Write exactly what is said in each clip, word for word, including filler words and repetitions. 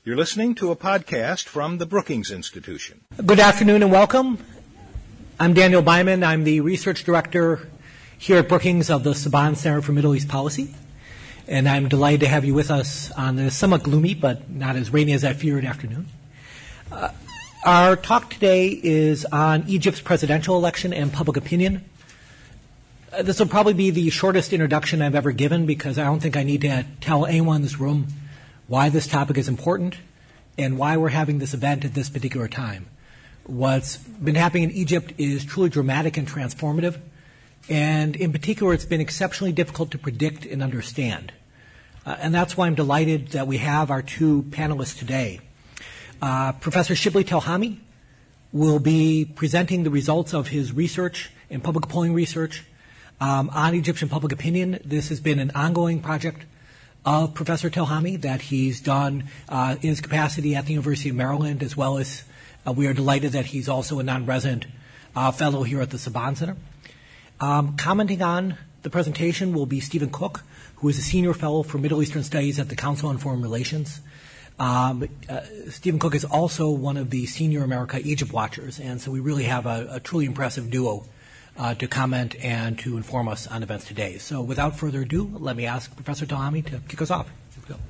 You're listening to a podcast from the Brookings Institution. Good afternoon and welcome. I'm Daniel Byman. I'm the research director here at Brookings of the Saban Center for Middle East Policy. And I'm delighted to have you with us on this somewhat gloomy but not as rainy as I feared afternoon. Uh, our talk today is on Egypt's presidential election and public opinion. Uh, this will probably be the shortest introduction I've ever given because I don't think I need to tell anyone in this room why this topic is important and why we're having this event at this particular time. What's been happening in Egypt is truly dramatic and transformative, and in particular, it's been exceptionally difficult to predict and understand. Uh, and that's why I'm delighted that we have our two panelists today. Uh, Professor Shibli Telhami will be presenting the results of his research and public polling research um, on Egyptian public opinion. This has been an ongoing project of Professor Telhami that he's done uh, in his capacity at the University of Maryland, as well as uh, we are delighted that he's also a non-resident uh, fellow here at the Saban Center. Um, commenting on the presentation will be Stephen Cook, who is a senior fellow for Middle Eastern Studies at the Council on Foreign Relations. Um, uh, Stephen Cook is also one of the senior America Egypt watchers, and so we really have a, a truly impressive duo Uh, to comment and to inform us on events today. So without further ado, let me ask Professor Telhami to kick us off. Let's go.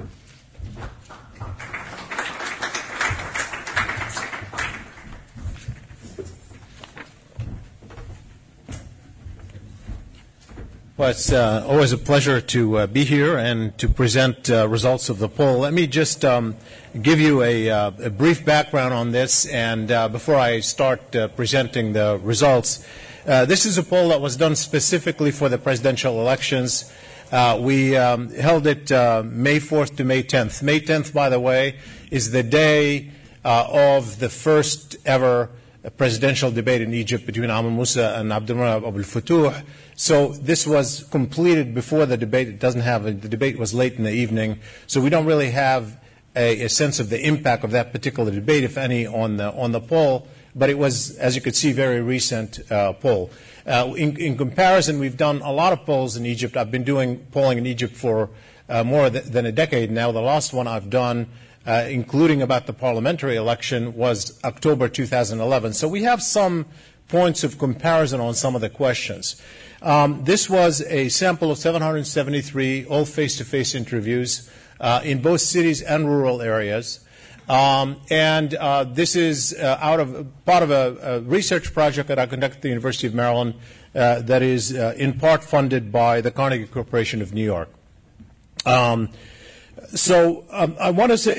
Well, it's uh, always a pleasure to uh, be here and to present uh, results of the poll. Let me just um, give you a, uh, a brief background on this, and uh, before I start uh, presenting the results, Uh, this is a poll that was done specifically for the presidential elections. Uh, we um, held it uh, May fourth to May tenth. May tenth, by the way, is the day uh, of the first ever presidential debate in Egypt between Amr Moussa and Abdulrahman Abdel Fattah. So this was completed before the debate. It doesn't have a, the debate was late in the evening, so we don't really have a, a sense of the impact of that particular debate, if any, on the on the poll. But it was, as you could see, very recent uh, poll. Uh, in, in comparison, we've done a lot of polls in Egypt. I've been doing polling in Egypt for uh, more th- than a decade now. The last one I've done, uh, including about the parliamentary election, was October two thousand eleven. So we have some points of comparison on some of the questions. Um, this was a sample of seven hundred seventy-three all face-to-face interviews uh, in both cities and rural areas. Um, and uh, this is uh, out of part of a, a research project that I conduct at the University of Maryland uh, that is uh, in part funded by the Carnegie Corporation of New York. Um, so um, I want to say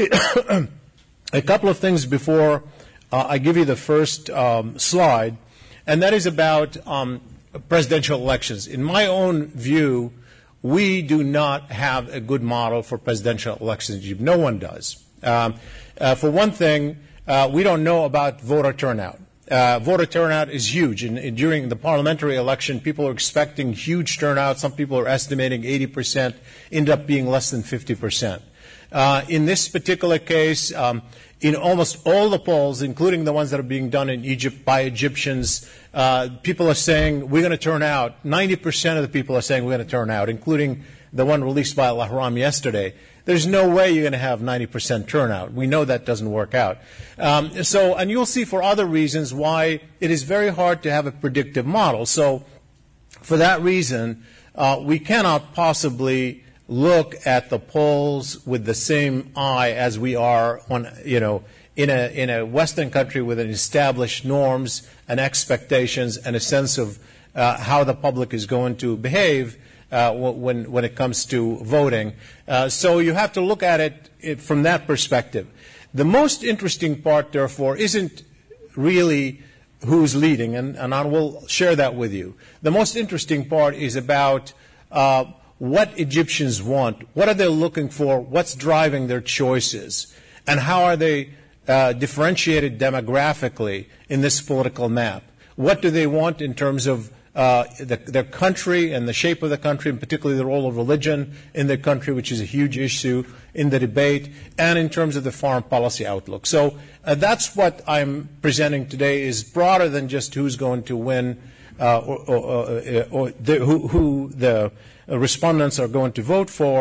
a couple of things before uh, I give you the first um, slide, and that is about um, presidential elections. In my own view, we do not have a good model for presidential elections in Egypt. No one does. Um, uh, for one thing, uh, we don't know about voter turnout. Uh, voter turnout is huge. In, in, during the parliamentary election, people are expecting huge turnout. Some people are estimating eighty percent, end up being less than fifty percent. Uh, in this particular case, um, in almost all the polls, including the ones that are being done in Egypt by Egyptians, uh, people are saying we're going to turn out. ninety percent of the people are saying we're going to turn out, including the one released by Al-Ahram yesterday. There's no way you're going to have ninety percent turnout. We know that doesn't work out. Um, so, and you'll see for other reasons why it is very hard to have a predictive model. So, for that reason, uh, we cannot possibly look at the polls with the same eye as we are on, you know, in a in a Western country with an established norms and expectations and a sense of uh, how the public is going to behave. Uh, when, when it comes to voting. Uh, so you have to look at it, it from that perspective. The most interesting part, therefore, isn't really who's leading, and, and I will share that with you. The most interesting part is about uh, what Egyptians want. What are they looking for? What's driving their choices? And how are they uh, differentiated demographically in this political map? What do they want in terms of Uh, the, their country and the shape of the country, and particularly the role of religion in the country, which is a huge issue in the debate, and in terms of the foreign policy outlook. So uh, that's what I'm presenting today, is broader than just who's going to win uh, or, or, or, or the, who, who the respondents are going to vote for.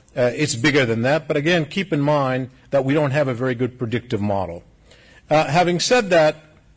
uh, it's bigger than that. But again, keep in mind that we don't have a very good predictive model. Uh, having said that,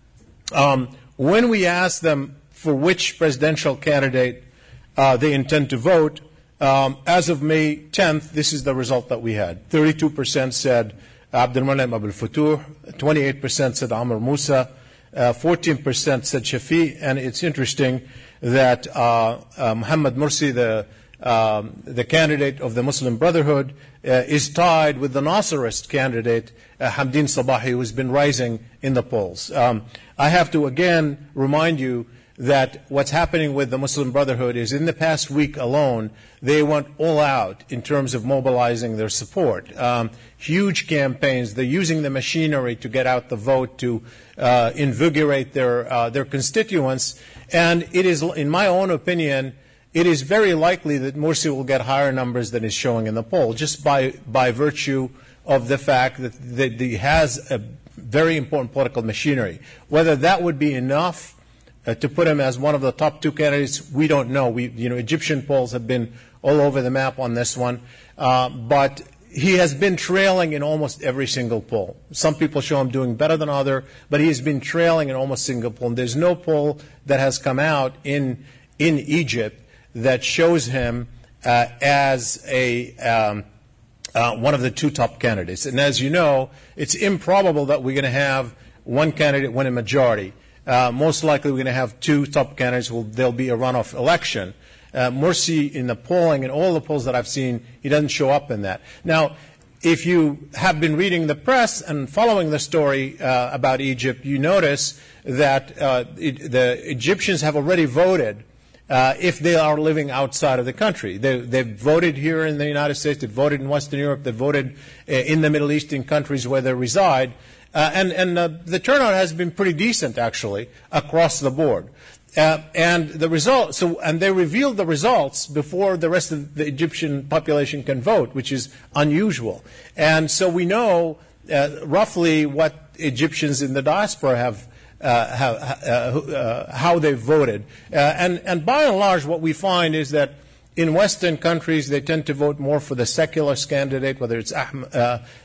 um, when we ask them for which presidential candidate uh, they intend to vote, um, as of May tenth, this is the result that we had. thirty-two percent said Abdelmonem Abdel Futuh, twenty-eight percent said Amr Moussa, uh, fourteen percent said Shafi, and it's interesting that uh, uh, Mohammed Morsi, the Um, the candidate of the Muslim Brotherhood, uh, is tied with the Nasserist candidate, uh, Hamdin Sabahi, who has been rising in the polls. Um, I have to again remind you that what's happening with the Muslim Brotherhood is in the past week alone, they went all out in terms of mobilizing their support. Um, huge campaigns. They're using the machinery to get out the vote, to uh, invigorate their, uh, their constituents. And it is, in my own opinion, it is very likely that Morsi will get higher numbers than is showing in the poll, just by, by virtue of the fact that, that he has a very important political machinery. Whether that would be enough uh, to put him as one of the top two candidates, we don't know. We, you know, Egyptian polls have been all over the map on this one. Uh, but he has been trailing in almost every single poll. Some people show him doing better than others, but he has been trailing in almost single poll. And there's no poll that has come out in, in Egypt that shows him uh, as a um, uh, one of the two top candidates. And as you know, it's improbable that we're going to have one candidate win a majority. Uh, most likely we're going to have two top candidates. Will there'll be a runoff election. Uh, Morsi, in the polling, in all the polls that I've seen, he doesn't show up in that. Now, if you have been reading the press and following the story uh, about Egypt, you notice that uh, it, the Egyptians have already voted Uh, if they are living outside of the country. They, they've voted here in the United States, they've voted in Western Europe, they've voted uh, in the Middle Eastern countries where they reside, uh, and, and uh, the turnout has been pretty decent, actually, across the board. Uh, and the result, so, and they revealed the results before the rest of the Egyptian population can vote, which is unusual. And so we know uh, roughly what Egyptians in the diaspora have Uh, how, uh, uh, how they voted. Uh, and, and by and large, what we find is that in Western countries, they tend to vote more for the secularist candidate, whether it's Ahm, uh,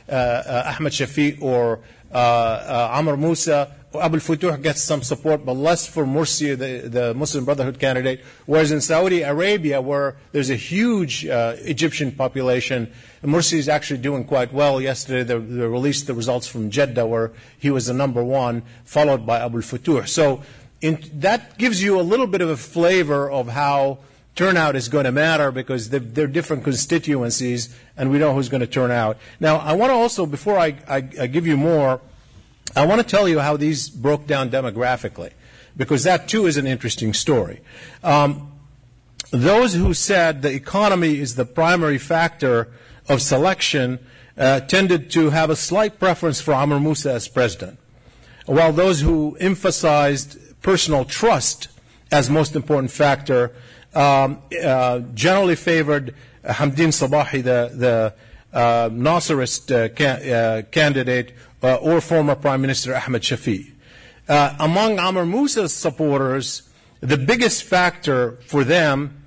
uh, Ahmed Shafi or uh, uh, Amr Moussa. Abdel Futuh gets some support, but less for Morsi, the, the Muslim Brotherhood candidate. Whereas in Saudi Arabia, where there's a huge uh, Egyptian population, Morsi is actually doing quite well. Yesterday, they, they released the results from Jeddah, where he was the number one, followed by Abdel Futuh. So in, that gives you a little bit of a flavor of how turnout is going to matter, because they're, they're different constituencies, and we know who's going to turn out. Now, I want to also, before I, I, I give you more, I want to tell you how these broke down demographically, because that too is an interesting story. Um, those who said the economy is the primary factor of selection uh, tended to have a slight preference for Amr Moussa as president, while those who emphasized personal trust as most important factor um, uh, generally favored Hamdin Sabahi, the, the uh, Nasserist uh, ca- uh, candidate, Uh, or former Prime Minister Ahmed Shafi. Uh, among Amr Moussa's supporters, the biggest factor for them,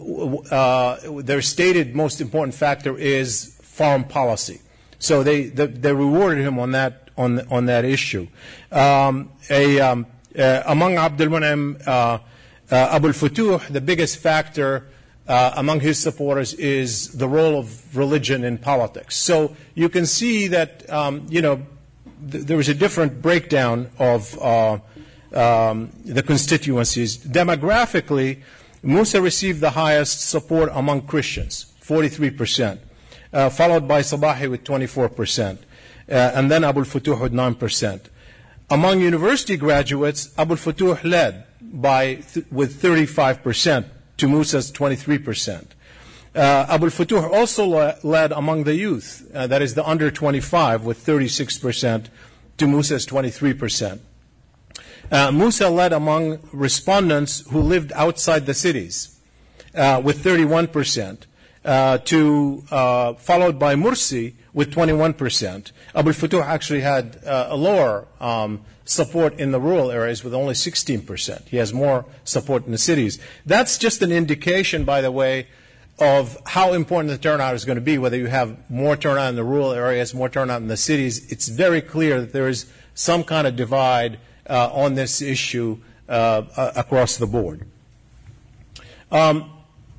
uh, their stated most important factor, is foreign policy. So they, they, they rewarded him on that, on, on that issue. Um, a, um, uh, among Abdelmonem uh, uh, Abdel Futuh, the biggest factor uh, among his supporters is the role of religion in politics. So you can see that, um, you know, there was a different breakdown of uh, um, the constituencies. Demographically, Moussa received the highest support among Christians, forty-three percent, uh, followed by Sabahi with twenty-four percent, uh, and then Abdel Futuh with nine percent. Among university graduates, Abdel Futuh led by th- with thirty-five percent to Moussa's twenty-three percent. Uh, Abdel Futuh also le- led among the youth, uh, that is the under twenty-five, with thirty-six percent to Moussa's twenty-three percent. Uh, Moussa led among respondents who lived outside the cities, uh, with thirty-one percent, uh, to, uh, followed by Morsi with twenty-one percent. Abdel Futuh actually had uh, a lower um, support in the rural areas with only sixteen percent. He has more support in the cities. That's just an indication, by the way, of how important the turnout is going to be, whether you have more turnout in the rural areas, more turnout in the cities, it's very clear that there is some kind of divide uh, on this issue uh, uh, across the board. Um,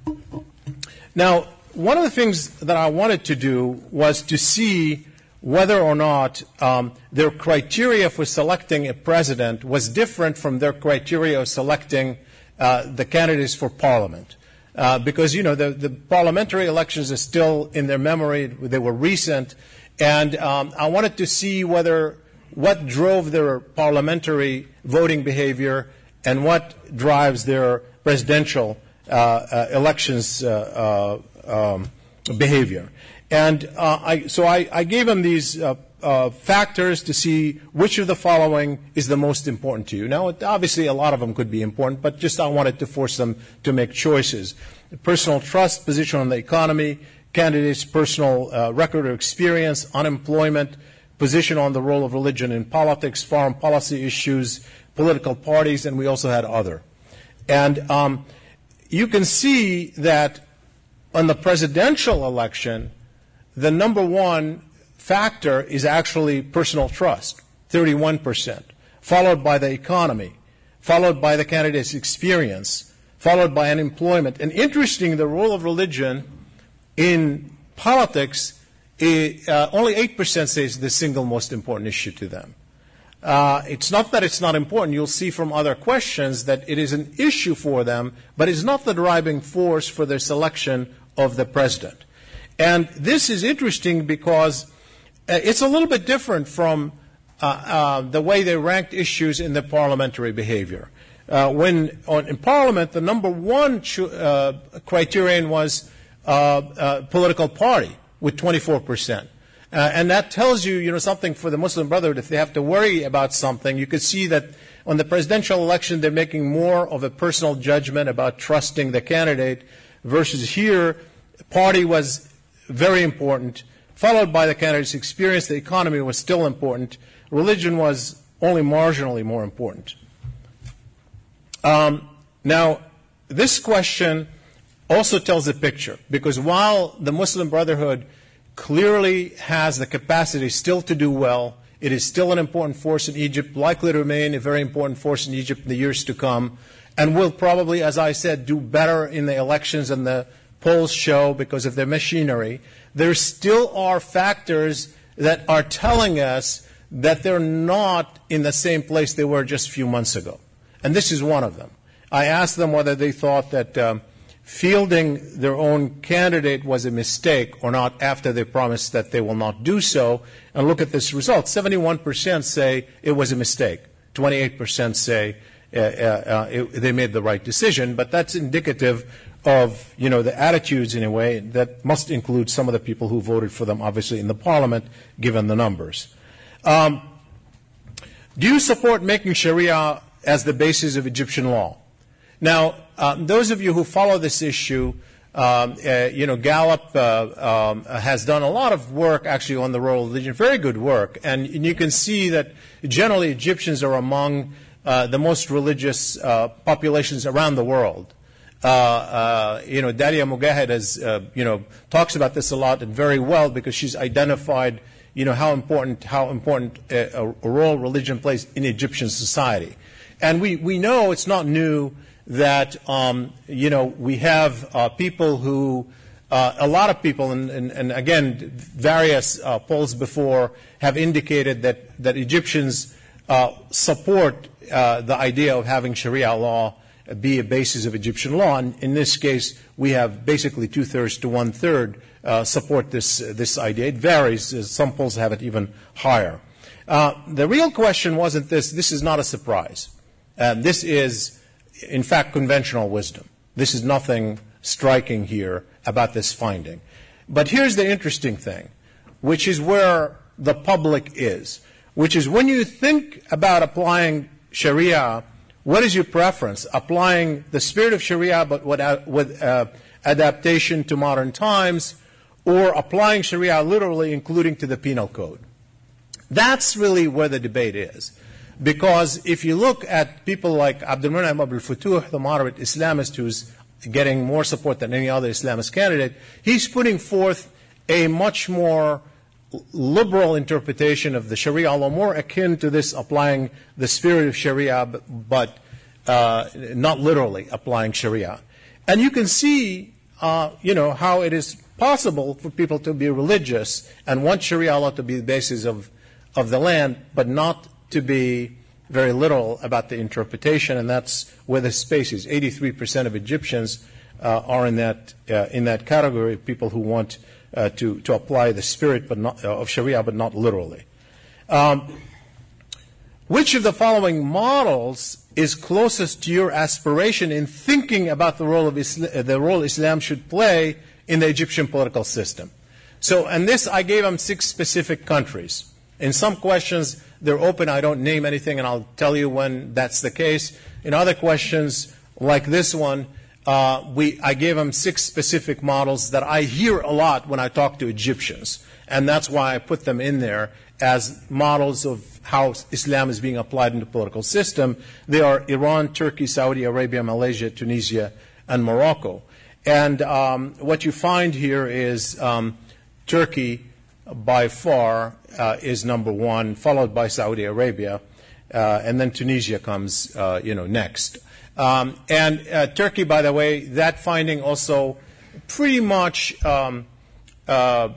now, one of the things that I wanted to do was to see whether or not um, their criteria for selecting a president was different from their criteria of selecting uh, the candidates for parliament. Uh, because, you know, the, the parliamentary elections are still in their memory. They were recent. And um, I wanted to see whether what drove their parliamentary voting behavior and what drives their presidential uh, uh, elections uh, uh, um, behavior. And uh, I, so I, I gave them these uh, uh, factors to see which of the following is the most important to you. Now, it, obviously, a lot of them could be important, but just I wanted to force them to make choices. Personal trust, position on the economy, candidates' personal uh, record or experience, unemployment, position on the role of religion in politics, foreign policy issues, political parties, and we also had other. And um, you can see that on the presidential election, the number one factor is actually personal trust, thirty-one percent, followed by the economy, followed by the candidate's experience, followed by unemployment. And interesting, the role of religion in politics, it, uh, only eight percent says the single most important issue to them. Uh, it's not that it's not important. You'll see from other questions that it is an issue for them, but it's not the driving force for their selection of the president. And this is interesting because uh, it's a little bit different from uh, uh, the way they ranked issues in the parliamentary behavior. Uh, when on, in Parliament, the number one uh, criterion was uh, uh, political party with twenty-four percent. Uh, and that tells you, you know, something for the Muslim Brotherhood. If they have to worry about something, you could see that on the presidential election, they're making more of a personal judgment about trusting the candidate versus here, party was very important, followed by the candidate's experience. The economy was still important. Religion was only marginally more important. Um, now, this question also tells a picture, because while the Muslim Brotherhood clearly has the capacity still to do well, it is still an important force in Egypt, likely to remain a very important force in Egypt in the years to come, and will probably, as I said, do better in the elections than the polls show because of their machinery. There still are factors that are telling us that they're not in the same place they were just a few months ago. And this is one of them. I asked them whether they thought that um, fielding their own candidate was a mistake or not after they promised that they will not do so. And look at this result. seventy-one percent say it was a mistake. twenty-eight percent say uh, uh, uh, it, they made the right decision. But that's indicative of, you know, the attitudes in a way that must include some of the people who voted for them, obviously, in the parliament, given the numbers. Um, do you support making Sharia as the basis of Egyptian law? Now, uh, those of you who follow this issue, um, uh, you know, Gallup uh, um, has done a lot of work actually on the role of religion, very good work, and, and you can see that generally Egyptians are among uh, the most religious uh, populations around the world. Uh, uh, you know, Dalia Mugahed has, uh, you know, talks about this a lot and very well because she's identified, you know, how important how important a, a role religion plays in Egyptian society. And we, we know it's not new that, um, you know, we have uh, people who, uh, a lot of people, and, and, and again, various uh, polls before have indicated that, that Egyptians uh, support uh, the idea of having Sharia law be a basis of Egyptian law. And in this case, we have basically two-thirds to one-third uh, support this, uh, this idea. It varies. Some polls have it even higher. Uh, the real question wasn't this. This is not a surprise. Um, this is, in fact, conventional wisdom. This is nothing striking here about this finding. But here's the interesting thing, which is where the public is, which is when you think about applying Sharia, what is your preference? Applying the spirit of Sharia but with uh, adaptation to modern times, or applying Sharia literally, including to the penal code? That's really where the debate is. Because if you look at people like Abdul Mun'im Abdul Futuh, the moderate Islamist who's getting more support than any other Islamist candidate, he's putting forth a much more liberal interpretation of the Sharia law, more akin to this applying the spirit of Sharia, but uh, not literally applying Sharia. And you can see, uh, you know, how it is possible for people to be religious and want Sharia law to be the basis of, of the land, but not to be very literal about the interpretation, and that's where the space is. eighty-three percent of Egyptians uh, are in that uh, in that category of people who want uh, to to apply the spirit but not, uh, of Sharia, but not literally. Um, which of the following models is closest to your aspiration in thinking about the role of Islam, the role Islam should play in the Egyptian political system? So, and this I gave them six specific countries. In some questions, they're open. I don't name anything, and I'll tell you when that's the case. In other questions, like this one, uh, we, I gave them six specific models that I hear a lot when I talk to Egyptians, and that's why I put them in there as models of how Islam is being applied in the political system. They are Iran, Turkey, Saudi Arabia, Malaysia, Tunisia, and Morocco. And um, what you find here is um, Turkey, by far, uh, is number one, followed by Saudi Arabia, uh, and then Tunisia comes, uh, you know, next. Um, and uh, Turkey, by the way, that finding also pretty much um, uh,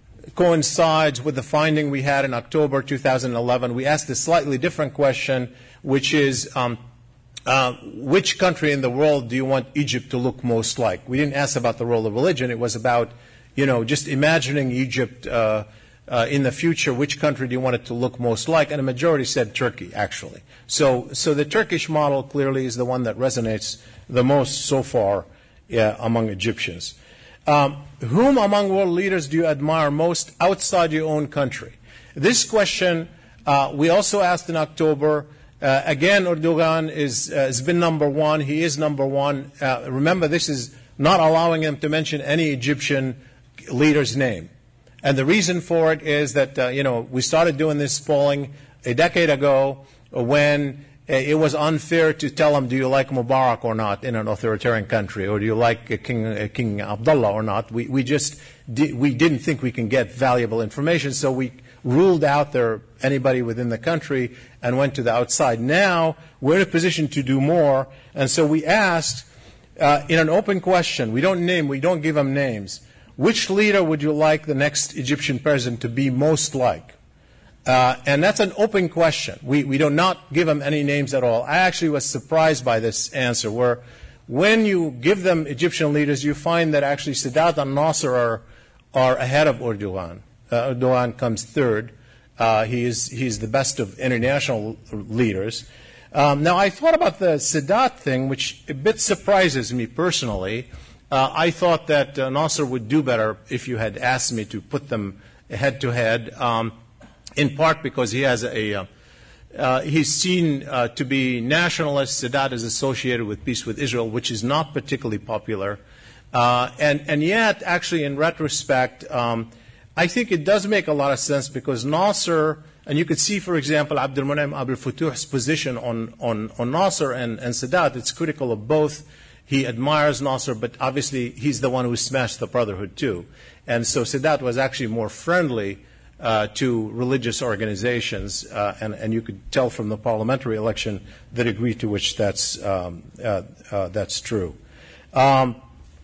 coincides with the finding we had in October two thousand eleven. We asked a slightly different question, which is, um, uh, which country in the world do you want Egypt to look most like? We didn't ask about the role of religion. It was about, you know, just imagining Egypt uh, uh, in the future, which country do you want it to look most like? And a majority said Turkey, actually. So, so the Turkish model clearly is the one that resonates the most so far yeah, among Egyptians. Um, whom among world leaders do you admire most outside your own country? This question uh, we also asked in October. Uh, again, Erdogan is, uh, has been number one. He is number one. Uh, remember, this is not allowing him to mention any Egyptian leader's name. And the reason for it is that, uh, you know, we started doing this polling a decade ago when uh, it was unfair to tell them, do you like Mubarak or not in an authoritarian country, or do you like uh, King, uh, King Abdullah or not? We, we just di- we didn't think we can get valuable information, so we ruled out there anybody within the country and went to the outside. Now we're in a position to do more, and so we asked uh, in an open question, we don't name, we don't give them names, which leader would you like the next Egyptian president to be most like? Uh, and that's an open question. We, we do not give them any names at all. I actually was surprised by this answer, where when you give them Egyptian leaders, you find that actually Sadat and Nasser are, are ahead of Erdogan. Uh, Erdogan comes third. Uh, he is he's the best of international leaders. Um, now, I thought about the Sadat thing, which a bit surprises me personally. Uh, I thought that uh, Nasser would do better if you had asked me to put them head to head, um, in part because he has a, uh, uh, he's seen uh, to be nationalist. Sadat is associated with peace with Israel, which is not particularly popular. Uh, and, and yet, actually, in retrospect, um, I think it does make a lot of sense because Nasser, and you could see, for example, Abdul Munaim Abdul Futuh's position on, on, on Nasser and, and Sadat. It's critical of both. He admires Nasser, but obviously he's the one who smashed the Brotherhood too. And so Sadat was actually more friendly uh, to religious organizations, uh, and, and you could tell from the parliamentary election the degree to which that's, um, uh, uh, that's true. Um,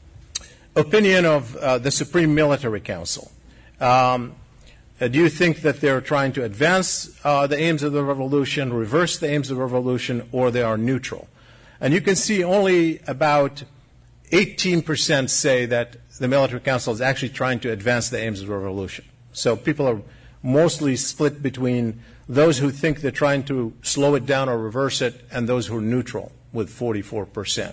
opinion of uh, the Supreme Military Council. Um, uh, do you think that they're trying to advance uh, the aims of the revolution, reverse the aims of the revolution, or they are neutral? And you can see only about eighteen percent say that the military council is actually trying to advance the aims of the revolution. So people are mostly split between those who think they're trying to slow it down or reverse it and those who are neutral with forty-four percent.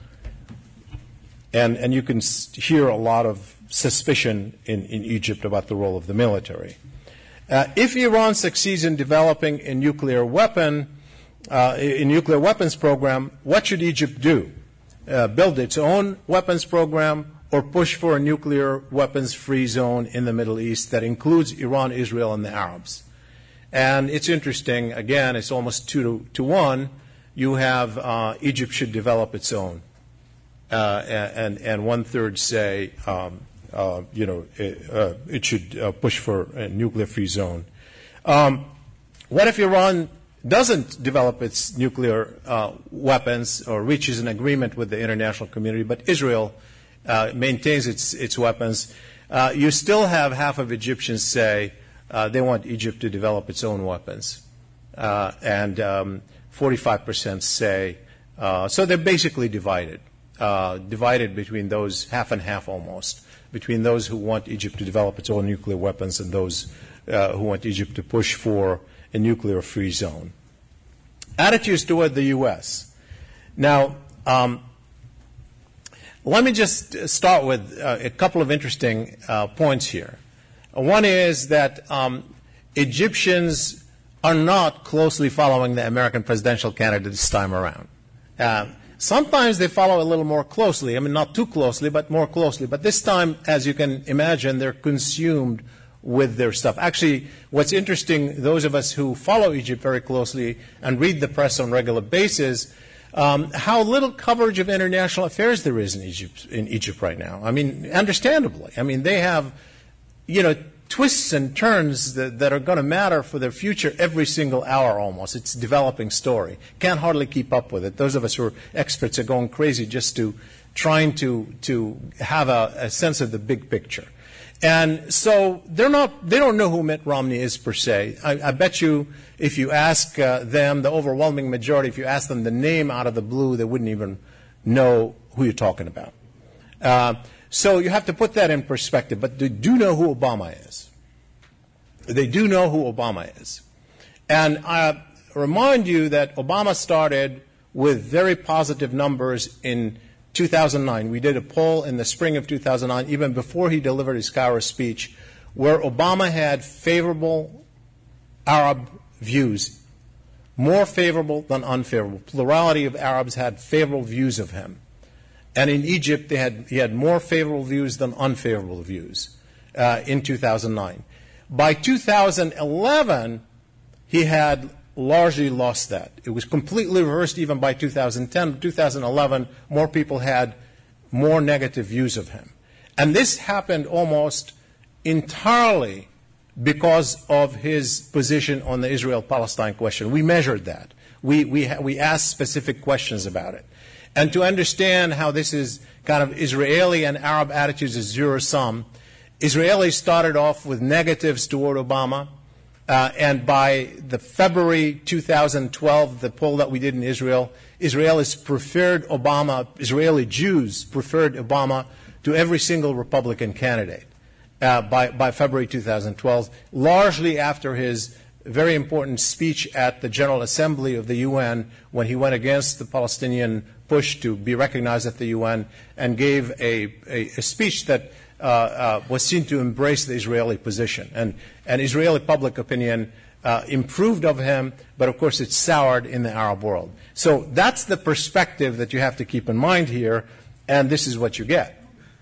And, and you can hear a lot of suspicion in, in Egypt about the role of the military. Uh, if Iran succeeds in developing a nuclear weapon, Uh, a nuclear weapons program, what should Egypt do? Uh, build its own weapons program or push for a nuclear weapons-free zone in the Middle East that includes Iran, Israel, and the Arabs? And it's interesting, again, it's almost two to, to one. You have uh, Egypt should develop its own. uh, and, and one-third say, um, uh, you know, it, uh, it should uh, push for a nuclear-free zone. Um, what if Iran doesn't develop its nuclear uh, weapons or reaches an agreement with the international community, but Israel uh, maintains its, its weapons? Uh, you still have half of Egyptians say uh, they want Egypt to develop its own weapons. Uh, and um, forty-five percent say, uh, so they're basically divided, uh, divided between those, half and half almost, between those who want Egypt to develop its own nuclear weapons and those uh, who want Egypt to push for a nuclear-free zone. Attitudes toward the U S. Now, um, let me just start with uh, a couple of interesting uh, points here. One is that um, Egyptians are not closely following the American presidential candidate this time around. Uh, sometimes they follow a little more closely. I mean, not too closely, but more closely. But this time, as you can imagine, they're consumed with their stuff. Actually, what's interesting, those of us who follow Egypt very closely and read the press on a regular basis, um, how little coverage of international affairs there is in Egypt, in Egypt right now. I mean, understandably. I mean, they have, you know, twists and turns that, that are going to matter for their future every single hour almost. It's a developing story. Can't hardly keep up with it. Those of us who are experts are going crazy just to trying to, to have a, a sense of the big picture. And so they're not, they don't know who Mitt Romney is per se. I, I bet you if you ask uh, them, the overwhelming majority, if you ask them the name out of the blue, they wouldn't even know who you're talking about. Uh, so you have to put that in perspective. But they do know who Obama is. They do know who Obama is. And I remind you that Obama started with very positive numbers in two thousand nine. We did a poll in the spring of two thousand nine, even before he delivered his Cairo speech, where Obama had favorable Arab views, more favorable than unfavorable. Plurality of Arabs had favorable views of him. And in Egypt, they had, he had more favorable views than unfavorable views uh, in two thousand nine. By two thousand eleven, he had largely lost that. It was completely reversed even by two thousand ten. two thousand eleven, more people had more negative views of him. And this happened almost entirely because of his position on the Israel-Palestine question. We measured that. We, we, we asked specific questions about it. And to understand how this is kind of Israeli and Arab attitudes is zero-sum, Israelis started off with negatives toward Obama. Uh, and by the February two thousand twelve, the poll that we did in Israel, Israelis preferred Obama, Israeli Jews preferred Obama to every single Republican candidate uh, by, by February two thousand twelve, largely after his very important speech at the General Assembly of the U N when he went against the Palestinian push to be recognized at the U N and gave a, a, a speech that Uh, uh, was seen to embrace the Israeli position. And, and Israeli public opinion uh, improved of him, but of course it's soured in the Arab world. So that's the perspective that you have to keep in mind here, and this is what you get.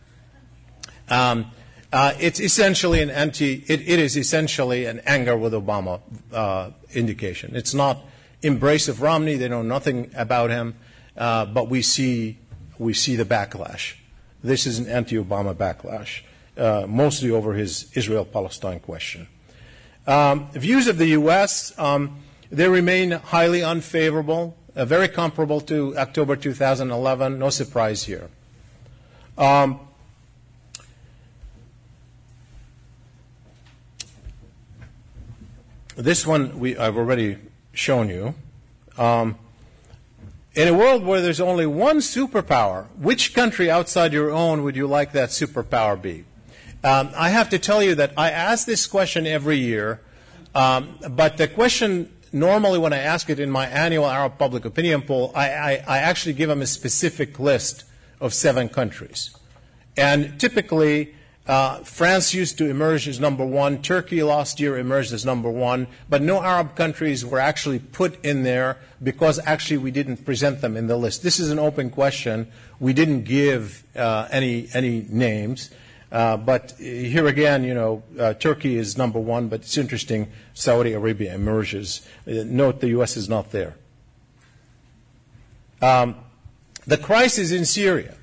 Um, uh, it's essentially an anti, it, it is essentially an anger with Obama uh, indication. It's not embrace of Romney, they know nothing about him, uh, but we see, we see the backlash. This is an anti-Obama backlash, uh, mostly over his Israel-Palestine question. Um, views of the U S, um, they remain highly unfavorable, uh, very comparable to October two thousand eleven. No surprise here. Um, this one we, I've already shown you. Um, In a world where there's only one superpower, which country outside your own would you like that superpower be? Um, I have to tell you that I ask this question every year, um, but the question normally when I ask it in my annual Arab Public Opinion poll, I, I, I actually give them a specific list of seven countries. And typically, Uh, France used to emerge as number one. Turkey last year emerged as number one. But no Arab countries were actually put in there because actually we didn't present them in the list. This is an open question. We didn't give uh, any any names. Uh, but here again, you know, uh, Turkey is number one, but it's interesting, Saudi Arabia emerges. Uh, note the U S is not there. Um, the crisis in Syria.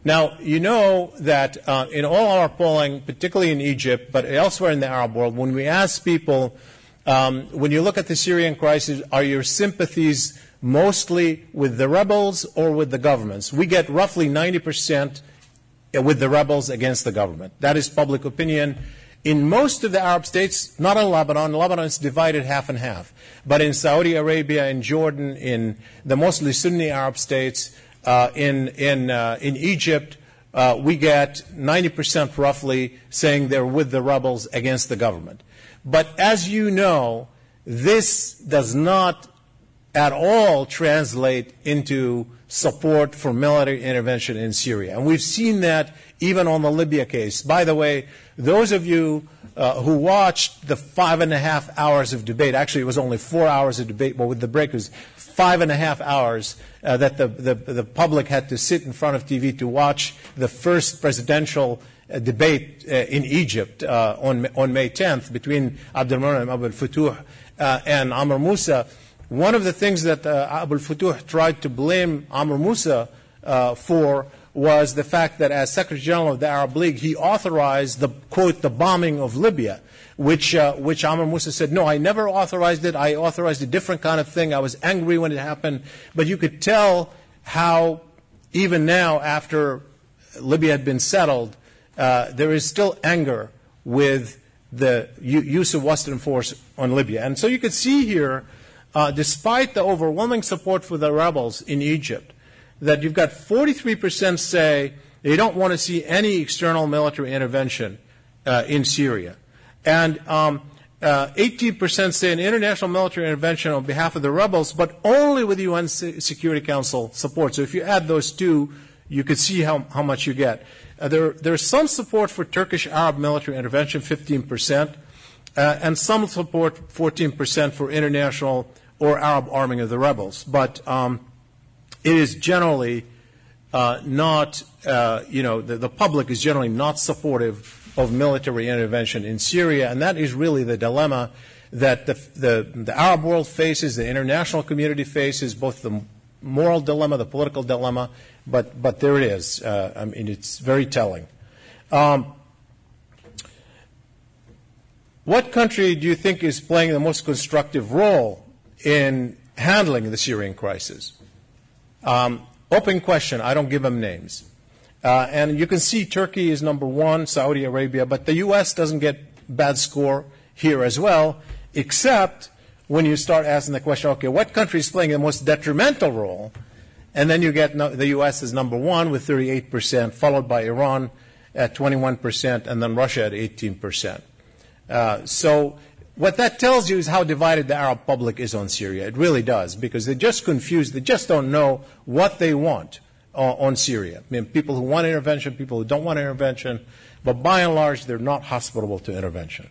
Now, you know that uh, in all our polling, particularly in Egypt, but elsewhere in the Arab world, when we ask people, um, when you look at the Syrian crisis, are your sympathies mostly with the rebels or with the governments? We get roughly ninety percent with the rebels against the government. That is public opinion. In most of the Arab states, not in Lebanon, Lebanon is divided half and half, but in Saudi Arabia, in Jordan, in the mostly Sunni Arab states, uh, in, in, uh, in Egypt, uh, we get ninety percent roughly saying they're with the rebels against the government. But as you know, this does not at all translate into support for military intervention in Syria. And we've seen that even on the Libya case. By the way, those of you uh, who watched the five and a half hours of debate, actually it was only four hours of debate, but with the break it was five and a half hours uh, that the, the, the public had to sit in front of T V to watch the first presidential uh, debate uh, in Egypt uh, on, on May tenth between Abdulrahman Abu al-Futuh uh, and Amr Moussa. One of the things that uh, Abu al-Futuh tried to blame Amr Moussa uh, for was the fact that as Secretary General of the Arab League, he authorized the, quote, the bombing of Libya, which, uh, which Amr Moussa said, no, I never authorized it. I authorized a different kind of thing. I was angry when it happened. But you could tell how, even now, after Libya had been settled, uh, there is still anger with the use of Western force on Libya. And so you could see here, Uh, despite the overwhelming support for the rebels in Egypt, that you've got forty-three percent say they don't want to see any external military intervention uh, in Syria. And um, uh, eighteen percent say an international military intervention on behalf of the rebels, but only with U N Security Council support. So if you add those two, you could see how, how much you get. Uh, there, there's some support for Turkish Arab military intervention, fifteen percent, uh, and some support, fourteen percent, for international or Arab arming of the rebels. But um, it is generally uh, not, uh, you know, the, the public is generally not supportive of military intervention in Syria, and that is really the dilemma that the, the, the Arab world faces, the international community faces, both the moral dilemma, the political dilemma, but, but there it is. Uh, I mean, it's very telling. Um, what country do you think is playing the most constructive role in handling the Syrian crisis? Um, open question. I don't give them names. Uh, and you can see Turkey is number one, Saudi Arabia, but the U S doesn't get bad score here as well, except when you start asking the question, okay, what country is playing the most detrimental role? And then you get no, the U S is number one with thirty-eight percent, followed by Iran at twenty-one percent, and then Russia at eighteen percent. Uh, so what that tells you is how divided the Arab public is on Syria. It really does, because they're just confused. They just don't know what they want uh, on Syria. I mean, people who want intervention, people who don't want intervention, but by and large, they're not hospitable to intervention.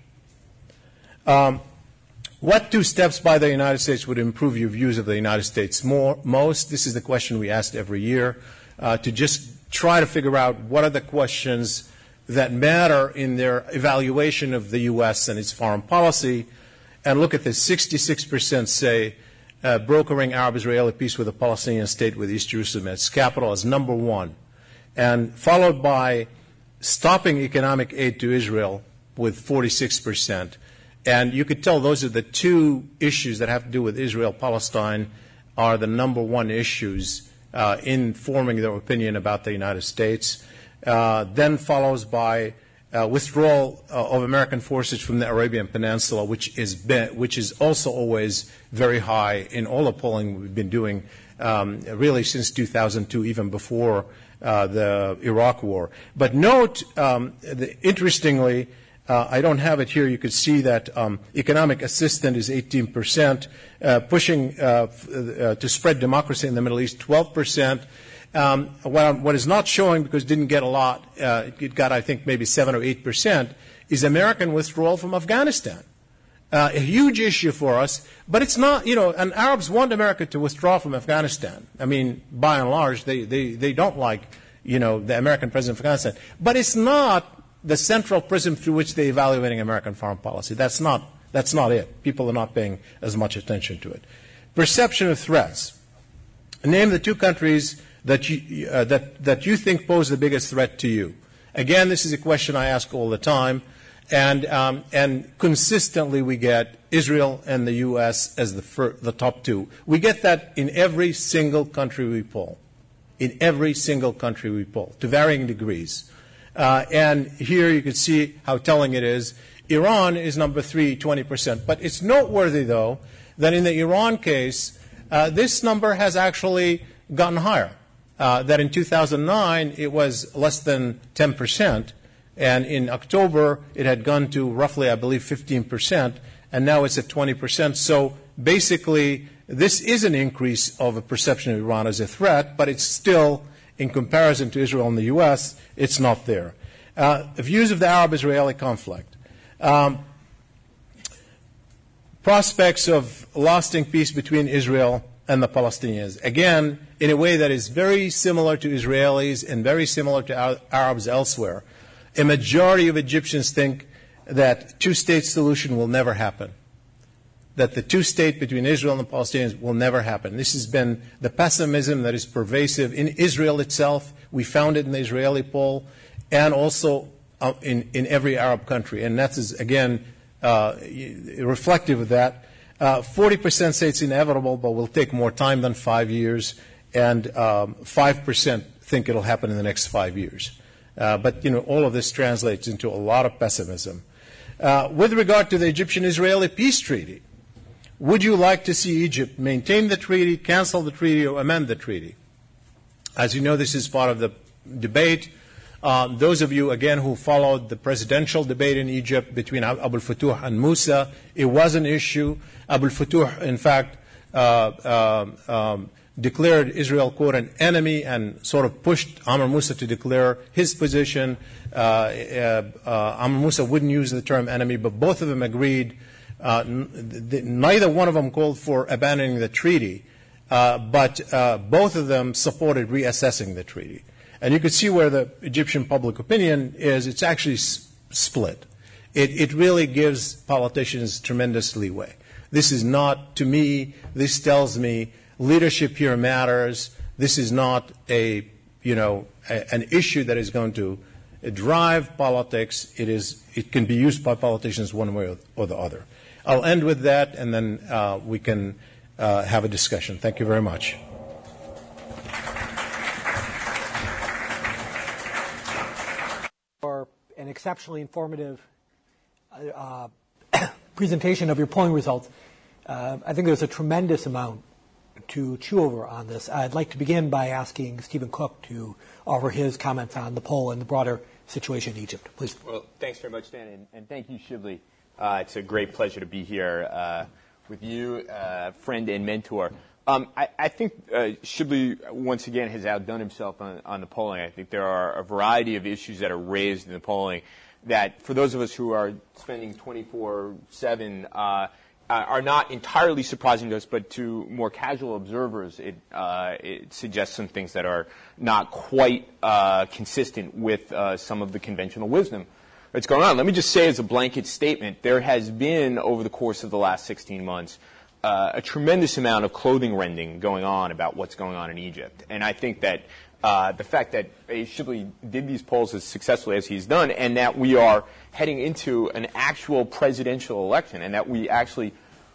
Um, what two steps by the United States would improve your views of the United States more, most? This is the question we asked every year, uh, to just try to figure out what are the questions that matter in their evaluation of the U S and its foreign policy, and look at this. sixty-six percent say uh, brokering Arab-Israeli peace with a Palestinian state with East Jerusalem as capital as number one, and followed by stopping economic aid to Israel with forty-six percent. And you could tell those are the two issues that have to do with Israel-Palestine are the number one issues uh, in forming their opinion about the United States. Uh, then follows by uh, withdrawal uh, of American forces from the Arabian Peninsula, which is be, which is also always very high in all the polling we've been doing, um, really since two thousand two, even before uh, the Iraq War. But note, um, the, interestingly, uh, I don't have it here. You could see that um, economic assistance is eighteen percent, uh, pushing uh, f- uh, to spread democracy in the Middle East, twelve percent. Um, what, what is not showing, because it didn't get a lot, uh, it got, I think, maybe seven or eight percent, is American withdrawal from Afghanistan. Uh, a huge issue for us, but it's not, you know, and Arabs want America to withdraw from Afghanistan. I mean, by and large, they, they, they don't like, you know, the American president of Afghanistan. But it's not the central prism through which they're evaluating American foreign policy. That's not, that's not it. People are not paying as much attention to it. Perception of threats. Name the two countries that you, uh, that, that you think pose the biggest threat to you? Again, this is a question I ask all the time, and, um, and consistently we get Israel and the U S as the, fir- the top two. We get that in every single country we poll, in every single country we poll, to varying degrees. Uh, and here you can see how telling it is. Iran is number three, twenty percent. But it's noteworthy, though, that in the Iran case, uh, this number has actually gotten higher. Uh, that in two thousand nine, it was less than ten percent. And in October, it had gone to roughly, I believe, fifteen percent. And now it's at twenty percent. So basically, this is an increase of a perception of Iran as a threat, but it's still, in comparison to Israel and the U S, it's not there. Uh, views of the Arab-Israeli conflict. Um, prospects of lasting peace between Israel and the Palestinians. Again, in a way that is very similar to Israelis and very similar to Arabs elsewhere. A majority of Egyptians think that two-state solution will never happen. That the two-state between Israel and the Palestinians will never happen. This has been the pessimism that is pervasive in Israel itself. We found it in the Israeli poll, and also uh, in, in every Arab country. And that is, again, uh, reflective of that. Uh, forty percent say it's inevitable, but will take more time than five years. And um, five percent think it'll happen in the next five years. Uh, but, you know, all of this translates into a lot of pessimism. Uh, with regard to the Egyptian-Israeli peace treaty, would you like to see Egypt maintain the treaty, cancel the treaty, or amend the treaty? As you know, this is part of the debate. Uh, those of you, again, who followed the presidential debate in Egypt between Abdel Fattah and Musa, it was an issue. Abdel Fattah, in fact, uh, um, um, declared Israel, quote, an enemy and sort of pushed Amr Musa to declare his position. Uh, uh, uh, Amr Musa wouldn't use the term enemy, but both of them agreed. Uh, n- th- neither one of them called for abandoning the treaty, uh, but uh, both of them supported reassessing the treaty. And you could see where the Egyptian public opinion is. It's actually s- split. It, it really gives politicians tremendous leeway. This is not, to me, this tells me leadership here matters. This is not a, you know, a, an issue that is going to drive politics. It is, it can be used by politicians one way or, or the other. I'll end with that, and then uh, we can uh, have a discussion. Thank you very much. For an exceptionally informative uh, presentation of your polling results. Uh, I think there's a tremendous amount to chew over on this. I'd like to begin by asking Stephen Cook to offer his comments on the poll and the broader situation in Egypt. Please. Well, thanks very much, Dan, and, and thank you, Shibli. Uh, it's a great pleasure to be here uh, with you, uh, friend and mentor. Um, I, I think uh, Shibli, once again, has outdone himself on, on the polling. I think there are a variety of issues that are raised in the polling that, for those of us who are spending twenty-four seven, uh, are not entirely surprising to us, but to more casual observers, it, uh, it suggests some things that are not quite uh, consistent with uh, some of the conventional wisdom that's going on. Let me just say as a blanket statement, there has been, over the course of the last sixteen months, uh, a tremendous amount of clothing rending going on about what's going on in Egypt. And I think that uh, the fact that Shibli did these polls as successfully as he's done, and that we are heading into an actual presidential election, and that we actually,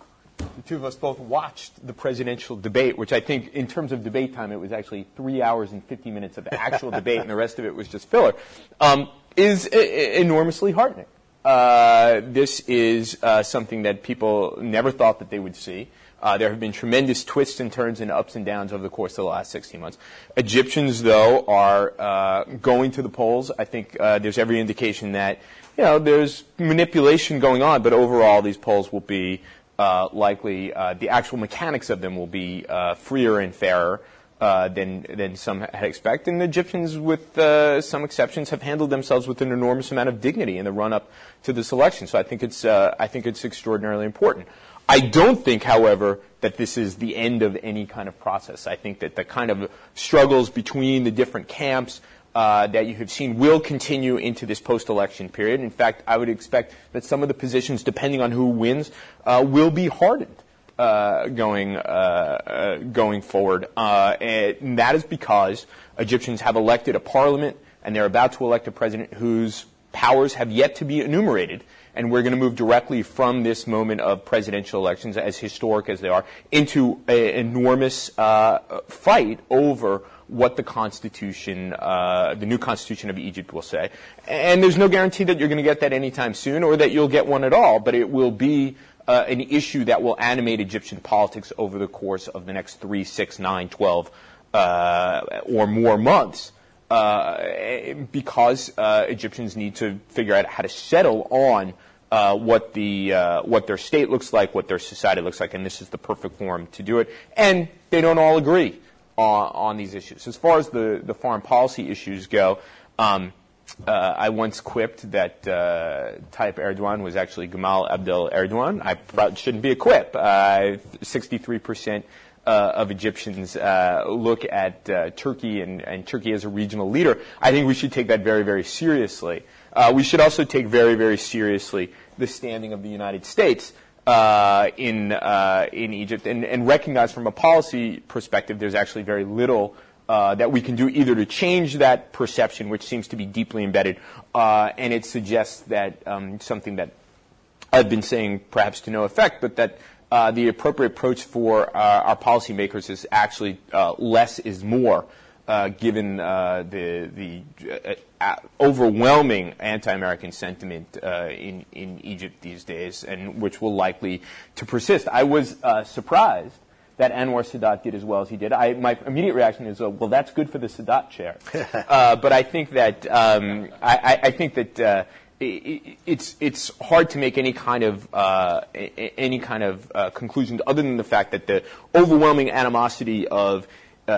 the two of us both watched the presidential debate, which I think in terms of debate time, it was actually three hours and fifty minutes of actual debate, and the rest of it was just filler, um, is I- enormously heartening. Uh, this is uh, something that people never thought that they would see. Uh, there have been tremendous twists and turns and ups and downs over the course of the last sixteen months. Egyptians, though, are uh, going to the polls. I think uh, there's every indication that, you know, there's manipulation going on, but overall these polls will be uh, likely, uh, the actual mechanics of them will be uh, freer and fairer uh, than than some had expected. And the Egyptians, with uh, some exceptions, have handled themselves with an enormous amount of dignity in the run-up to this election. So I think it's uh, I think it's extraordinarily important. I don't think, however, that this is the end of any kind of process. I think that the kind of struggles between the different camps uh, that you have seen will continue into this post-election period. In fact, I would expect that some of the positions, depending on who wins, uh, will be hardened uh, going uh, uh, going forward. Uh, and that is because Egyptians have elected a parliament, and they're about to elect a president whose powers have yet to be enumerated. And we're going to move directly from this moment of presidential elections, as historic as they are, into an enormous uh, fight over what the Constitution, uh, the new Constitution of Egypt will say. And there's no guarantee that you're going to get that anytime soon or that you'll get one at all, but it will be uh, an issue that will animate Egyptian politics over the course of the next three, six, nine, twelve, uh, or more months. Uh, because uh, Egyptians need to figure out how to settle on uh, what the uh, what their state looks like, what their society looks like, and this is the perfect forum to do it. And they don't all agree on, on these issues. As far as the, the foreign policy issues go, um, uh, I once quipped that uh, Tayyip Erdogan was actually Gamal Abdel Erdogan. I probably shouldn't be a quip. Uh, sixty-three percent Uh, of Egyptians uh, look at uh, Turkey and, and Turkey as a regional leader. I think we should take that very, very seriously. Uh, we should also take very, very seriously the standing of the United States uh, in uh, in Egypt, and, and recognize from a policy perspective there's actually very little uh, that we can do either to change that perception, which seems to be deeply embedded, uh, and it suggests that um, something that I've been saying perhaps to no effect, but that Uh, the appropriate approach for uh, our policymakers is actually uh, less is more, uh, given uh, the the uh, uh, overwhelming anti-American sentiment uh, in in Egypt these days, and which will likely to persist. I was uh, surprised that Anwar Sadat did as well as he did. I, my immediate reaction is, oh, well, that's good for the Sadat chair. uh, but I think that um, I, I think that. Uh, It's it's hard to make any kind of uh, any kind of uh, conclusion other than the fact that the overwhelming animosity of uh,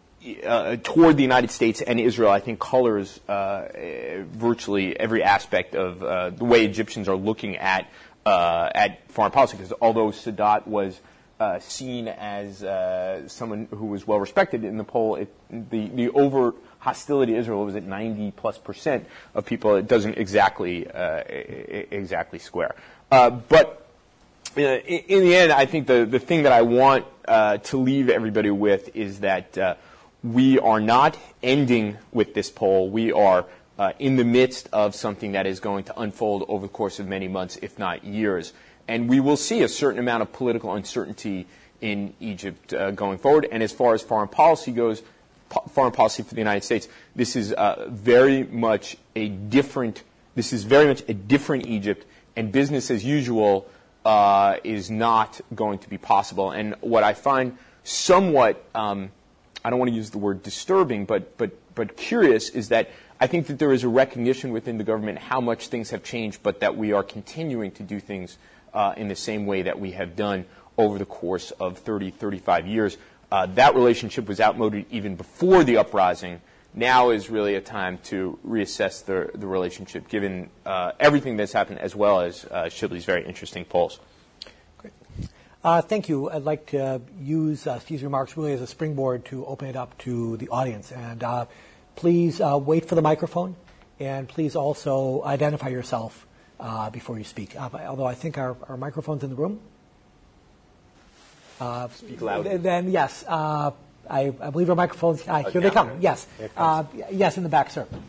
uh, toward the United States and Israel, I think, colors uh, virtually every aspect of uh, the way Egyptians are looking at uh, at foreign policy. Because although Sadat was uh, seen as uh, someone who was well respected in the poll, it, the the over hostility to Israel was at ninety plus percent of people. It doesn't exactly uh, exactly square. Uh, but uh, in, in the end, I think the, the thing that I want uh, to leave everybody with is that uh, we are not ending with this poll. We are uh, in the midst of something that is going to unfold over the course of many months, if not years. And we will see a certain amount of political uncertainty in Egypt uh, going forward. And as far as foreign policy goes, foreign policy for the United States, this is uh, very much a different. This is very much a different Egypt, and business as usual uh, is not going to be possible. And what I find somewhat, um, I don't want to use the word disturbing, but but but curious, is that I think that there is a recognition within the government how much things have changed, but that we are continuing to do things uh, in the same way that we have done over the course of thirty, thirty-five years. Uh, that relationship was outmoded even before the uprising. Now is really a time to reassess the, the relationship, given uh, everything that's happened, as well as uh, Shibley's very interesting polls. Great. Uh, thank you. I'd like to use uh, Steve's remarks really as a springboard to open it up to the audience. And uh, please uh, wait for the microphone, and please also identify yourself uh, before you speak. Uh, although I think our, our microphone's in the room. Uh, Speak loud. Then, yes, uh, I, I believe our microphones, uh, here they come, yes. Uh, yes, in the back, sir.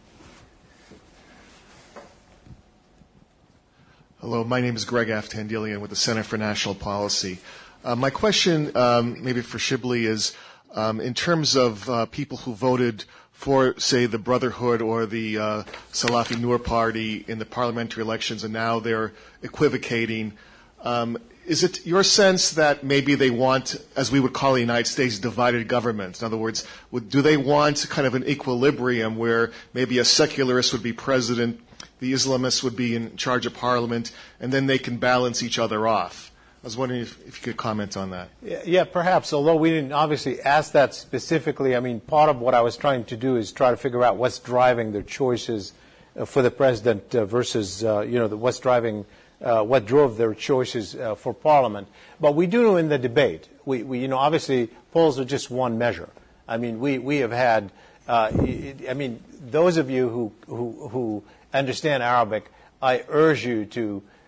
Hello, my name is Greg Aftandilian with the Center for National Policy. Uh, my question, um, maybe for Shibley, is um, in terms of uh, people who voted for, say, the Brotherhood or the uh, Salafi Noor Party in the parliamentary elections, and now they're equivocating, um, is it your sense that maybe they want, as we would call the United States, divided government? In other words, would, do they want kind of an equilibrium where maybe a secularist would be president, the Islamists would be in charge of parliament, and then they can balance each other off? I was wondering if, if you could comment on that. Yeah, yeah, perhaps, although we didn't obviously ask that specifically. I mean, part of what I was trying to do is try to figure out what's driving their choices uh, for the president uh, versus, uh, you know, the, what's driving Uh, what drove their choices uh, for Parliament. But we do know in the debate, we, we, you know, obviously polls are just one measure. I mean, we, we have had, uh, I mean, those of you who, who, who understand Arabic, I urge you to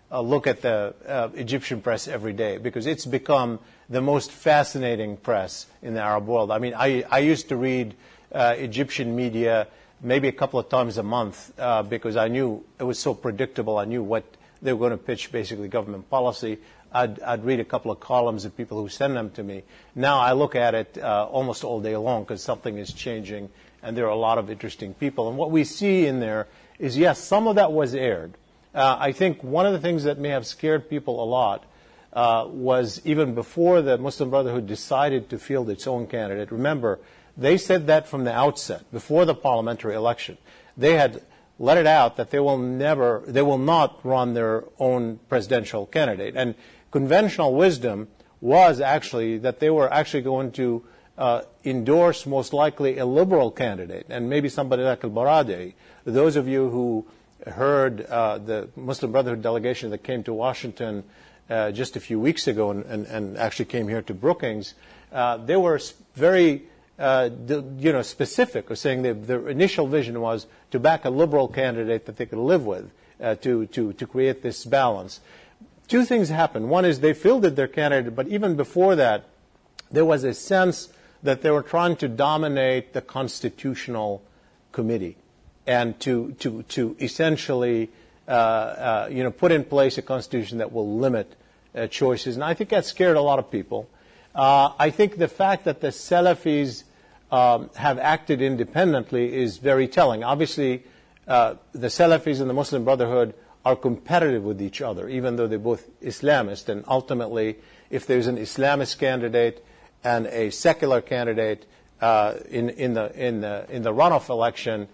uh, look at the uh, Egyptian press every day, because it's become the most fascinating press in the Arab world. I mean, I, I used to read uh, Egyptian media maybe a couple of times a month uh, because I knew it was so predictable. I knew what they were going to pitch, basically government policy. I'd, I'd read a couple of columns of people who send them to me. Now I look at it uh, almost all day long because something is changing, and there are a lot of interesting people. And what we see in there is, yes, some of that was aired. Uh, I think one of the things that may have scared people a lot uh, was even before the Muslim Brotherhood decided to field its own candidate. Remember, they said that from the outset, before the parliamentary election. They had let it out that they will never, they will not run their own presidential candidate. And conventional wisdom was actually that they were actually going to uh, endorse most likely a liberal candidate, and maybe somebody like al-Baradei. Those of you who heard uh, the Muslim Brotherhood delegation that came to Washington uh, just a few weeks ago and, and, and actually came here to Brookings, uh, they were very uh, you know, specific, of saying that their initial vision was to back a liberal candidate that they could live with, uh, to, to, to create this balance. Two things happened. One is they fielded their candidate, but even before that, there was a sense that they were trying to dominate the constitutional committee and to, to, to essentially uh, uh, you know, put in place a constitution that will limit uh, choices. And I think that scared a lot of people. Uh, I think the fact that the Salafis um, have acted independently is very telling. Obviously, uh, the Salafis and the Muslim Brotherhood are competitive with each other, even though they're both Islamist. And ultimately, if there's an Islamist candidate and a secular candidate uh, in, in, the, in, the, in the runoff election,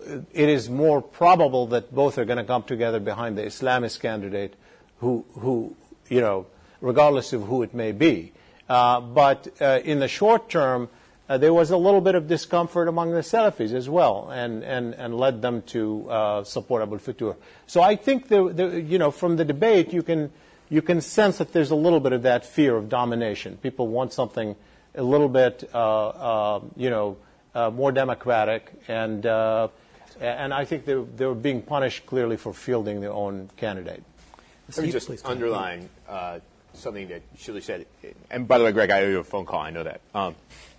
it is more probable that both are going to come together behind the Islamist candidate, who, who you know, regardless of who it may be. Uh, but uh, in the short term, uh, there was a little bit of discomfort among the Salafis as well, and, and, and led them to uh, support Abul Futuh. So I think, the, the, you know, from the debate, you can, you can sense that there's a little bit of that fear of domination. People want something a little bit, uh, uh, you know, uh, more democratic, and, uh, and I think they, they were being punished clearly for fielding their own candidate. Let me just underline uh, something that Shibli said. And by the way, Greg, I owe you a phone call. I know that. Um,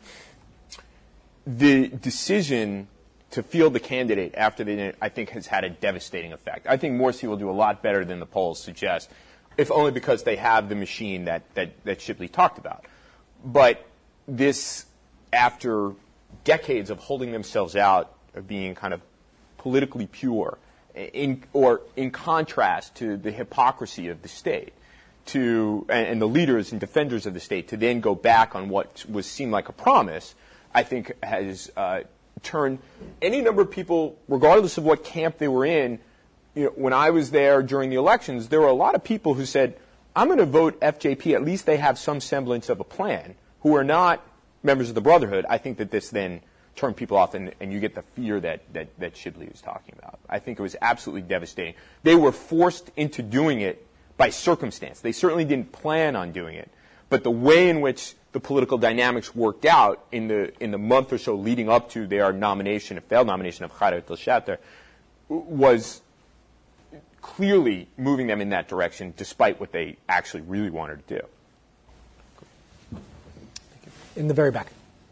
the decision to field the candidate after the, I think, has had a devastating effect. I think Morsi will do a lot better than the polls suggest, if only because they have the machine that, that, that Shibli talked about. But this, after decades of holding themselves out, of being kind of politically pure, in, or in contrast to the hypocrisy of the state, to and, and the leaders and defenders of the state, to then go back on what was seemed like a promise, I think has uh, turned any number of people, regardless of what camp they were in. You know, when I was there during the elections, there were a lot of people who said, I'm going to vote F J P, at least they have some semblance of a plan, who are not members of the Brotherhood. I think that this then turned people off, and, and you get the fear that, that, that Shibli was talking about. I think it was absolutely devastating. They were forced into doing it by circumstance. They certainly didn't plan on doing it. But the way in which the political dynamics worked out in the, in the month or so leading up to their nomination, a failed nomination of Khairat al-Shatter, was clearly moving them in that direction, despite what they actually really wanted to do. In the very back.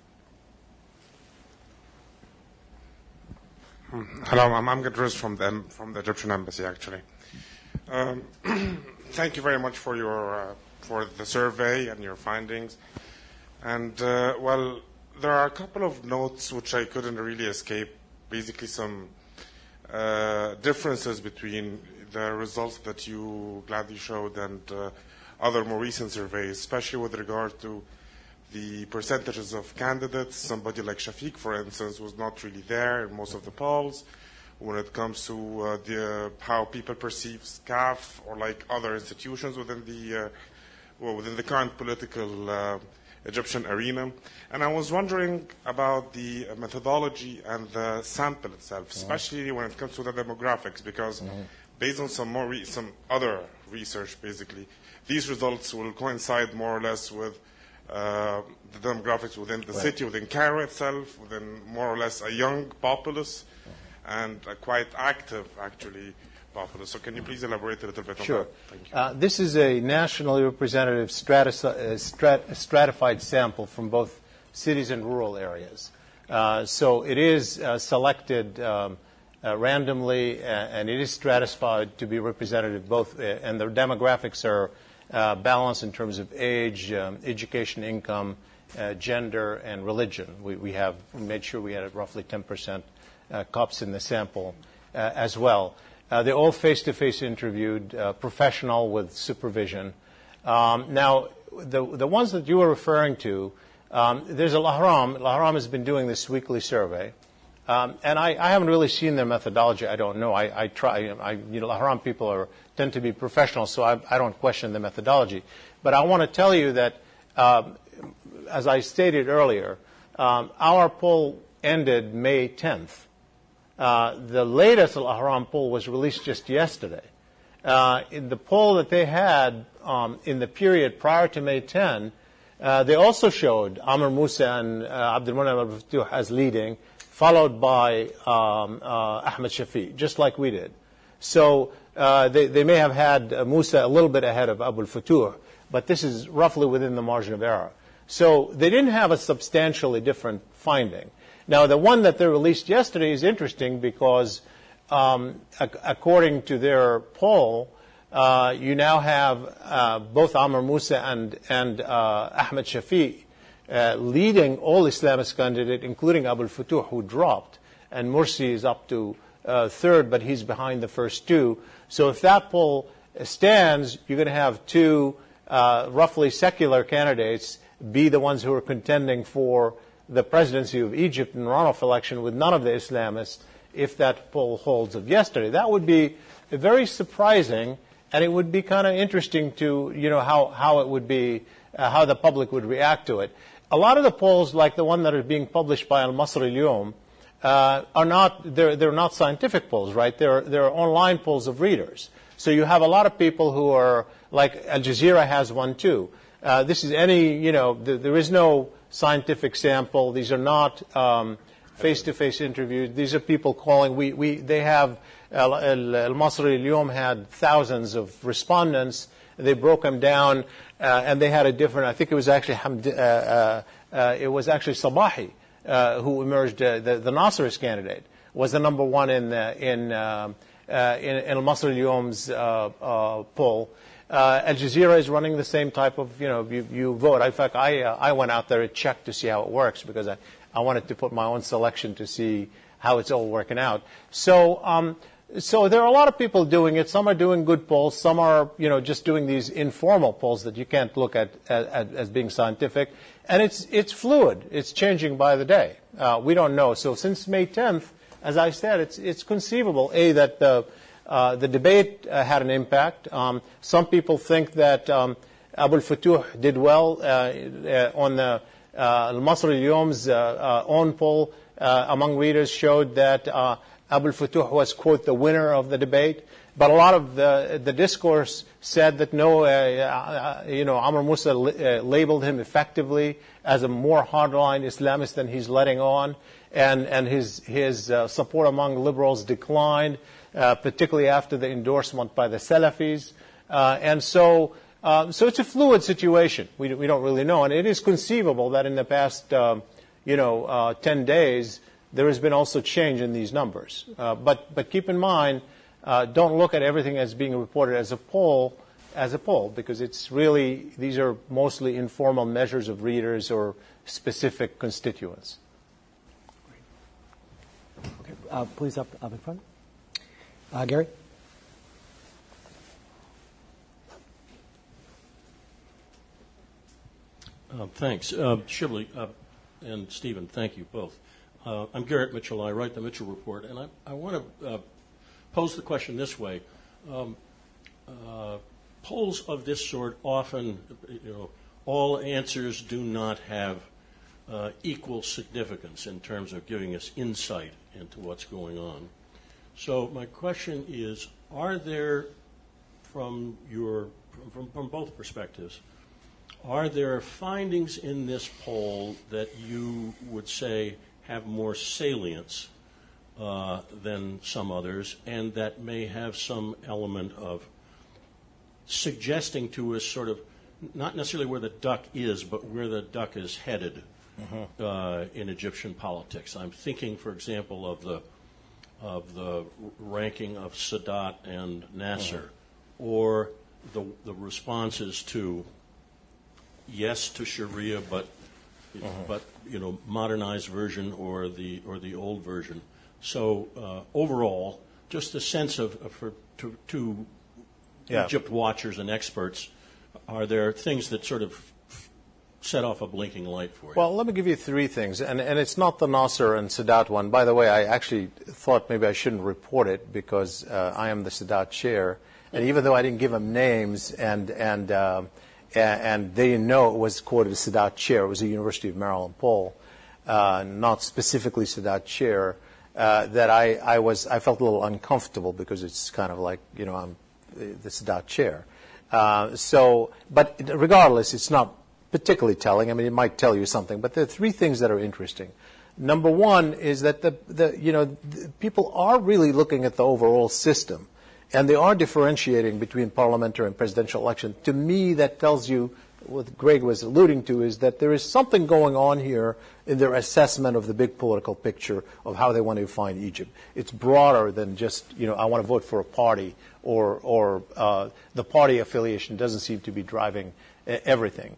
Hello, I'm Amgad Riz from the, from the Egyptian Embassy, actually. Um, thank you very much for your uh, for the survey and your findings. And, uh, well, there are a couple of notes which I couldn't really escape, basically some uh, differences between the results that you gladly showed and uh, other more recent surveys, especially with regard to the percentages of candidates. Somebody like Shafiq, for instance, was not really there in most of the polls. When it comes to uh, the, uh, how people perceive S C A F or like other institutions within the uh, well, within the current political uh, Egyptian arena. And I was wondering about the methodology and the sample itself, especially when it comes to the demographics, because mm-hmm. based on some more re- some other research, basically, these results will coincide more or less with uh, the demographics within the right. city, within Cairo itself, within more or less a young populace, and a quite active, actually, Buffalo. So can you please elaborate a little bit on Sure. that? Thank you. Uh, this is a nationally representative stratis- uh, strat- stratified sample from both cities and rural areas. Uh, so it is uh, selected um, uh, randomly, uh, and it is stratified to be representative both, uh, and the demographics are uh, balanced in terms of age, um, education, income, uh, gender, and religion. We, we have made sure we had roughly ten percent uh, Copts in the sample uh, as well. Uh, they're all face-to-face interviewed, uh, professional with supervision. Um, now, the the ones that you were referring to, um, there's a Al-Ahram. Al-Ahram has been doing this weekly survey, um, and I, I haven't really seen their methodology. I don't know. I, I try. I, you know, Al-Ahram people are tend to be professional, so I, I don't question the methodology. But I want to tell you that, um, as I stated earlier, um, our poll ended May tenth. Uh, the latest Al-Ahram poll was released just yesterday. Uh, in the poll that they had um, in the period prior to May tenth, uh, they also showed Amr Musa and uh, Abdulmunim al-Fatouh as leading, followed by um, uh, Ahmed Shafiq, just like we did. So uh, they, they may have had uh, Musa a little bit ahead of Abu al-Fatouh, but this is roughly within the margin of error. So they didn't have a substantially different finding. Now, the one that they released yesterday is interesting because, um, ac- according to their poll, uh, you now have uh, both Amr Musa and, and uh, Ahmed Shafiq uh, leading all Islamist candidates, including Abu al-Fatouh, who dropped, and Mursi is up to uh, third, but he's behind the first two. So if that poll stands, you're going to have two uh, roughly secular candidates be the ones who are contending for the presidency of Egypt in the runoff election with none of the Islamists, if that poll holds of yesterday. That would be very surprising, and it would be kind of interesting to, you know, how, how it would be, uh, how the public would react to it. A lot of the polls, like the one that are being published by Al-Masri al-Yawm, uh, are not, they're, they're not scientific polls, right? They're, they're online polls of readers. So you have a lot of people who are, like Al Jazeera has one too. Uh, this is any, you know, th- there is no scientific sample. These are not um, face-to-face interviews. These are people calling. We, we, they have, Al-Masri al-Yawm had thousands of respondents. They broke them down, uh, and they had a different, I think it was actually, Hamd, uh, uh, uh, it was actually Sabahi, uh, who emerged, uh, the, the Nasserist candidate, was the number one in, uh, in, uh, uh, in, in Al-Masri al-Yawm's uh, uh, poll. Uh, Al Jazeera is running the same type of, you know, you, you vote. In fact, I, uh, I went out there and checked to see how it works because I, I wanted to put my own selection to see how it's all working out. So, um, so there are a lot of people doing it. Some are doing good polls. Some are, you know, just doing these informal polls that you can't look at as, as being scientific. And it's, it's fluid. It's changing by the day. Uh, we don't know. So since May tenth, as I said, it's, it's conceivable, A, that the Uh, the debate uh, had an impact. Um, some people think that um, Abu al-Fatouh did well uh, uh, on the uh, Al-Masri al-Yawm's uh, uh, own poll uh, among readers showed that uh, Abu al-Fatouh was, quote, the winner of the debate. But a lot of the, the discourse said that no, uh, uh, you know, Amr Musa li- uh, labeled him effectively as a more hardline Islamist than he's letting on, and, and his, his uh, support among liberals declined. Uh, particularly after the endorsement by the Salafis. Uh, and so uh, so it's a fluid situation. We, we don't really know. And it is conceivable that in the past, um, you know, uh, ten days, there has been also change in these numbers. Uh, but, but keep in mind, uh, don't look at everything as being reported as a poll, as a poll, because it's really, these are mostly informal measures of readers or specific constituents. Okay. Uh, please up, up in front. Uh, Gary? Uh, thanks. Uh, Shibli uh, and Stephen, thank you both. Uh, I'm Garrett Mitchell. I write the Mitchell Report, and I, I want to uh, pose the question this way. Um, uh, polls of this sort often, you know, all answers do not have uh, equal significance in terms of giving us insight into what's going on. So my question is, are there, from your, from, from both perspectives, are there findings in this poll that you would say have more salience uh, than some others, and that may have some element of suggesting to us sort of not necessarily where the duck is, but where the duck is headed mm-hmm. uh, in Egyptian politics. I'm thinking, for example, of the of the ranking of Sadat and Nasser, mm-hmm. or the the responses to yes to Sharia, but mm-hmm. but you know modernized version or the or the old version. So uh, overall, just a sense of, of for to, to yeah. Egypt watchers and experts, are there things that sort of set off a blinking light for you? Well, let me give you three things, and and it's not the Nasser and Sadat one. By the way, I actually thought maybe I shouldn't report it because uh, I am the Sadat chair, and even though I didn't give them names and and uh, and they didn't know it was quoted as Sadat chair, it was the University of Maryland poll, uh, not specifically Sadat chair. Uh, that I, I was I felt a little uncomfortable because it's kind of like you know I'm the Sadat chair. Uh, so, but regardless, it's not particularly telling. I mean, it might tell you something, but there are three things that are interesting. Number one is that the, the you know the people are really looking at the overall system, and they are differentiating between parliamentary and presidential election. To me, that tells you what Greg was alluding to is that there is something going on here in their assessment of the big political picture of how they want to define Egypt. It's broader than just, you know, I want to vote for a party or, or uh, the party affiliation doesn't seem to be driving uh, everything.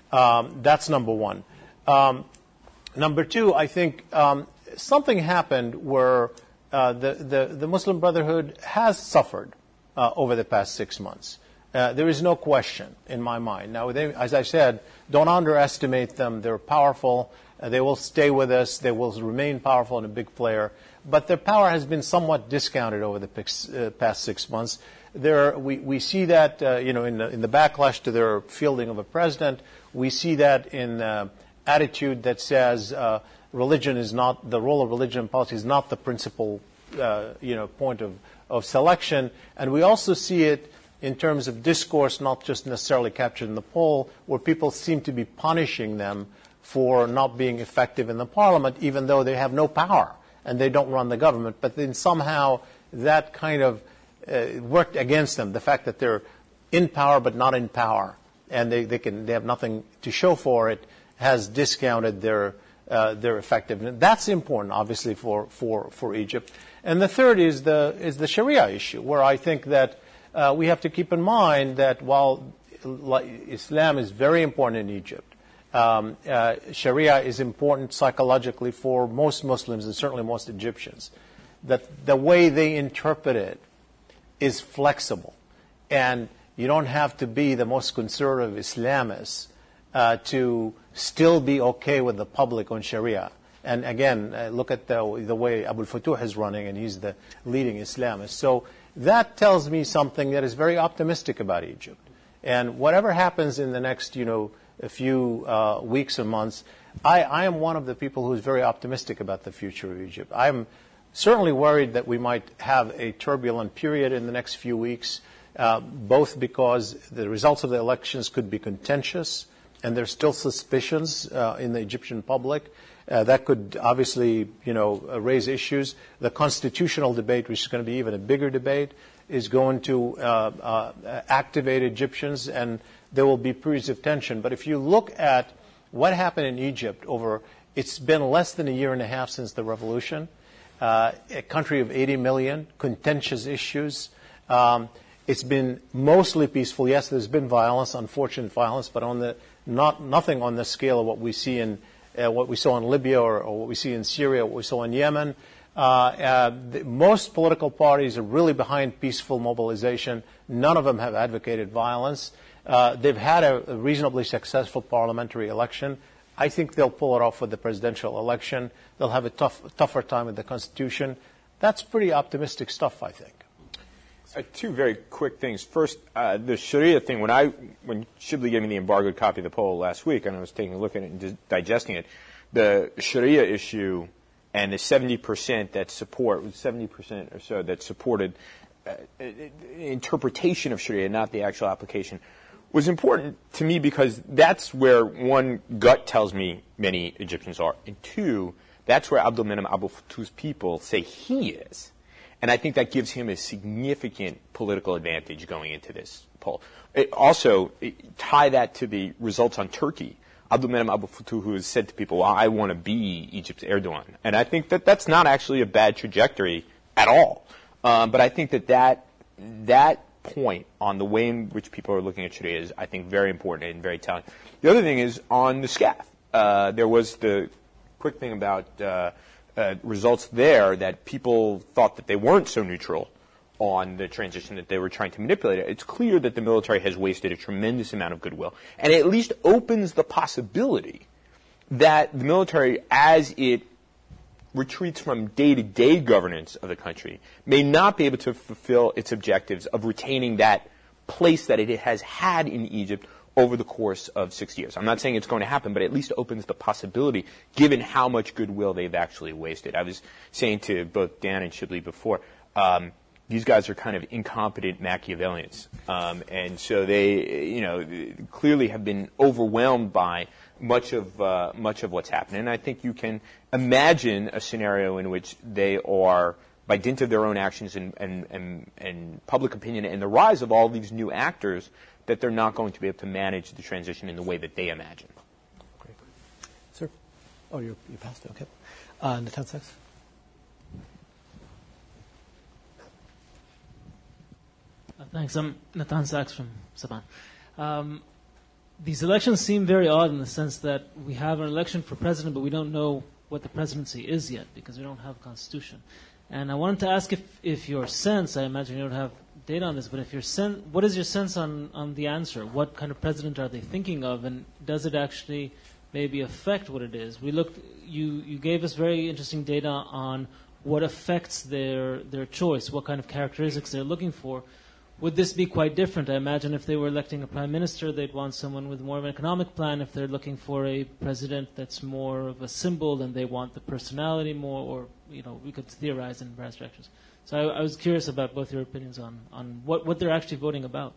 Um, that's number one. Um, number two, I think um, something happened where uh, the, the, the Muslim Brotherhood has suffered uh, over the past six months. Uh, there is no question in my mind. Now, they, as I said, don't underestimate them. They're powerful. Uh, they will stay with us. They will remain powerful and a big player. But their power has been somewhat discounted over the pix, uh, past six months. There, we, we see that, uh, you know, in the, in the backlash to their fielding of a president. We see that in uh, attitude that says uh, religion is not, the role of religion in policy is not the principal, uh, you know, point of, of selection. And we also see it in terms of discourse, not just necessarily captured in the poll, where people seem to be punishing them for not being effective in the parliament, even though they have no power and they don't run the government. But then somehow that kind of uh, worked against them, the fact that they're in power but not in power, and they, they, can, they have nothing to show for it, has discounted their, uh, their effectiveness. That's important, obviously, for, for, for Egypt. And the third is the, is the Sharia issue, where I think that Uh, we have to keep in mind that while Islam is very important in Egypt, um, uh, Sharia is important psychologically for most Muslims and certainly most Egyptians, that the way they interpret it is flexible. And you don't have to be the most conservative Islamist uh, to still be okay with the public on Sharia. And again, uh, look at the, the way Abu al-Futuh is running, and he's the leading Islamist. So that tells me something that is very optimistic about Egypt. And whatever happens in the next, you know, a few uh, weeks or months, I, I am one of the people who is very optimistic about the future of Egypt. I'm certainly worried that we might have a turbulent period in the next few weeks, uh, both because the results of the elections could be contentious, and there's still suspicions uh, in the Egyptian public. Uh, that could obviously, you know, uh, raise issues. The constitutional debate, which is going to be even a bigger debate, is going to uh, uh, activate Egyptians, and there will be periods of tension. But if you look at what happened in Egypt over, it's been less than a year and a half since the revolution, uh, a country of eighty million, contentious issues. Um, it's been mostly peaceful. Yes, there's been violence, unfortunate violence, but on the not nothing on the scale of what we see in Uh, what we saw in Libya or, or what we see in Syria, what we saw in Yemen. Uh, uh, the, most political parties are really behind peaceful mobilization. None of them have advocated violence. Uh, they've had a, a reasonably successful parliamentary election. I think they'll pull it off with the presidential election. They'll have a tough, tougher time with the Constitution. That's pretty optimistic stuff, I think. Uh, two very quick things. First, uh, the Sharia thing. When I, when Shibli gave me the embargoed copy of the poll last week, and I was taking a look at it and di- digesting it, the Sharia issue and the seventy percent that support, seventy percent or so that supported uh, interpretation of Sharia, not the actual application, was important to me because that's where, one, gut tells me many Egyptians are, and two, That's where Abdelmenem Abou-Fatouh's people say he is. And I think that gives him a significant political advantage going into this poll. It also, it, tie that to the results on Turkey. Abdelmenem Abou-Fatouh, who has said to people, well, I want to be Egypt's Erdogan. And I think that that's not actually a bad trajectory at all. Um, but I think that, that that point on the way in which people are looking at Sharia is, I think, very important and very telling. The other thing is on the SCAF. Uh, there was the quick thing about uh, uh, results there that people thought that they weren't so neutral on the transition, that they were trying to manipulate it. It's clear that the military has wasted a tremendous amount of goodwill, and it at least opens the possibility that the military, as it retreats from day-to-day governance of the country, may not be able to fulfill its objectives of retaining that place that it has had in Egypt over the course of six years. I'm not saying it's going to happen, but it at least opens the possibility, given how much goodwill they've actually wasted. I was saying to both Dan and Shibli before, um, these guys are kind of incompetent Machiavellians. Um, and so they, you know, clearly have been overwhelmed by much of uh, much of what's happening. And I think you can imagine a scenario in which they are, by dint of their own actions and, and, and, and public opinion and the rise of all these new actors, that they're not going to be able to manage the transition in the way that they imagine. Great. Sir? Oh, you you passed it. Okay. Uh, Natan Sachs? Uh, thanks. I'm Natan Sachs from Saban. Um, these elections seem very odd in the sense that we have an election for president, but we don't know what the presidency is yet because we don't have a constitution. And I wanted to ask if, if your sense, I imagine you don't have data on this, but if your sen- what is your sense on, on the answer? What kind of president are they thinking of, and does it actually maybe affect what it is? We looked, you, you gave us very interesting data on what affects their their choice, what kind of characteristics they're looking for. Would this be quite different? I imagine if they were electing a prime minister, they'd want someone with more of an economic plan. If they're looking for a president that's more of a symbol, then they want the personality more, or, you know, we could theorize in various directions. So I, I was curious about both your opinions on, on what, what they're actually voting about.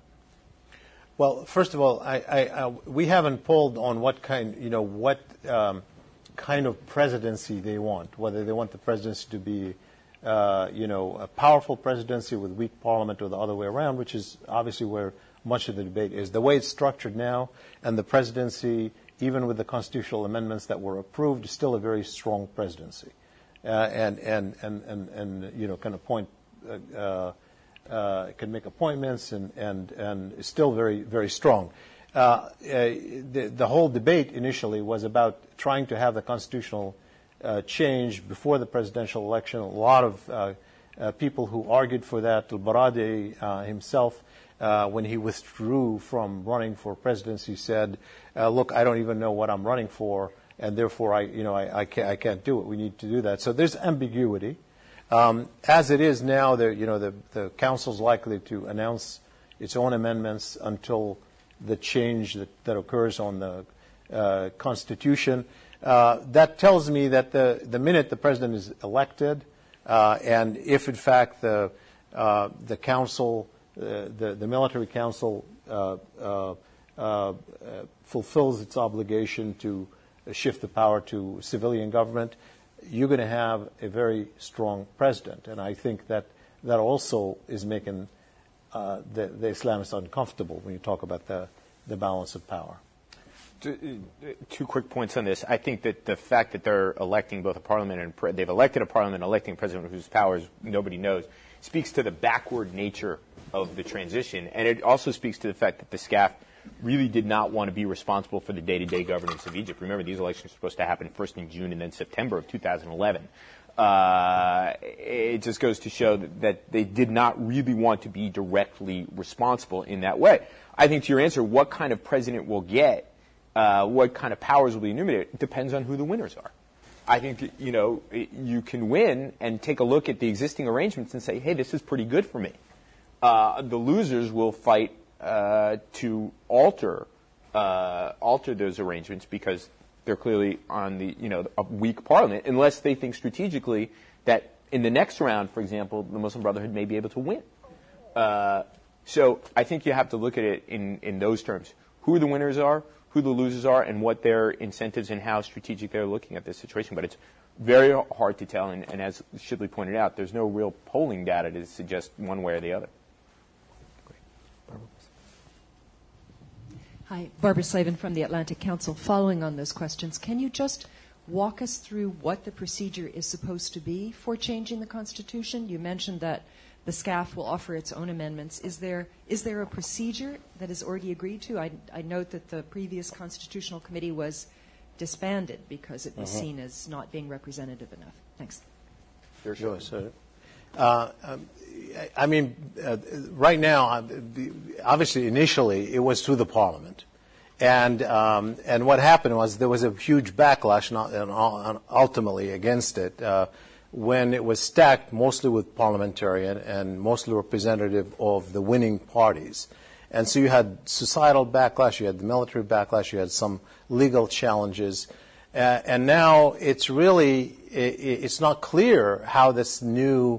Well, first of all, I, I, I, we haven't polled on what kind, you know, what um, kind of presidency they want, whether they want the presidency to be Uh, you know, a powerful presidency with weak parliament or the other way around, which is obviously where much of the debate is. The way it's structured now, and the presidency, even with the constitutional amendments that were approved, is still a very strong presidency. Uh, and, and, and, and, and, you know, can appoint, uh, uh, can make appointments and, and, and is still very, very strong. Uh, uh, the, the whole debate initially was about trying to have the constitutional Uh, change before the presidential election. A lot of uh, uh, people who argued for that, al-Baradi uh, himself, uh, when he withdrew from running for presidency, said, uh, look, I don't even know what I'm running for, and therefore I, you know, I, I, can't, I can't do it. We need to do that. So there's ambiguity. Um, as it is now, the, you know, the, the council's likely to announce its own amendments until the change that, that occurs on the uh, Constitution. Uh, that tells me that the, the minute the president is elected, uh, and if in fact the uh, the council, uh, the the military council, uh, uh, uh, fulfills its obligation to shift the power to civilian government, you're going to have a very strong president, and I think that that also is making uh, the, the Islamists uncomfortable when you talk about the the balance of power. Two quick points on this. I think that the fact that they're electing both a parliament and pre- they've elected a parliament, electing a president whose powers nobody knows, speaks to the backward nature of the transition. And it also speaks to the fact that the SCAF really did not want to be responsible for the day-to-day governance of Egypt. Remember, these elections are supposed to happen first in June and then September of two thousand eleven. Uh, it just goes to show that, that they did not really want to be directly responsible in that way. I think to your answer, what kind of president we'll get, Uh, what kind of powers will be enumerated, it depends on who the winners are. I think, you know, you can win and take a look at the existing arrangements and say, hey, this is pretty good for me. Uh, the losers will fight uh, to alter uh, alter those arrangements because they're clearly on the, you know, a weak parliament, unless they think strategically that in the next round, for example, the Muslim Brotherhood may be able to win. Uh, so I think you have to look at it in, in those terms. Who the winners are, who the losers are, and what their incentives and how strategic they're looking at this situation. But it's very hard to tell, and, and as Shibley pointed out, there's no real polling data to suggest one way or the other. Hi, Barbara Slavin from the Atlantic Council. Following on those questions, can you just walk us through what the procedure is supposed to be for changing the Constitution? You mentioned that the S C A F will offer its own amendments. Is there is there a procedure that is already agreed to? I, I note that the previous Constitutional Committee was disbanded because it was uh-huh. seen as not being representative enough. Thanks. Sure, sure. sure. Uh, um, I mean, uh, right now, obviously, initially, it was through the Parliament. And um, and what happened was there was a huge backlash, not, and ultimately, against it, uh, when it was stacked mostly with parliamentarian and mostly representative of the winning parties. And so you had societal backlash, you had the military backlash, you had some legal challenges. Uh, and now it's really, it, it's not clear how this new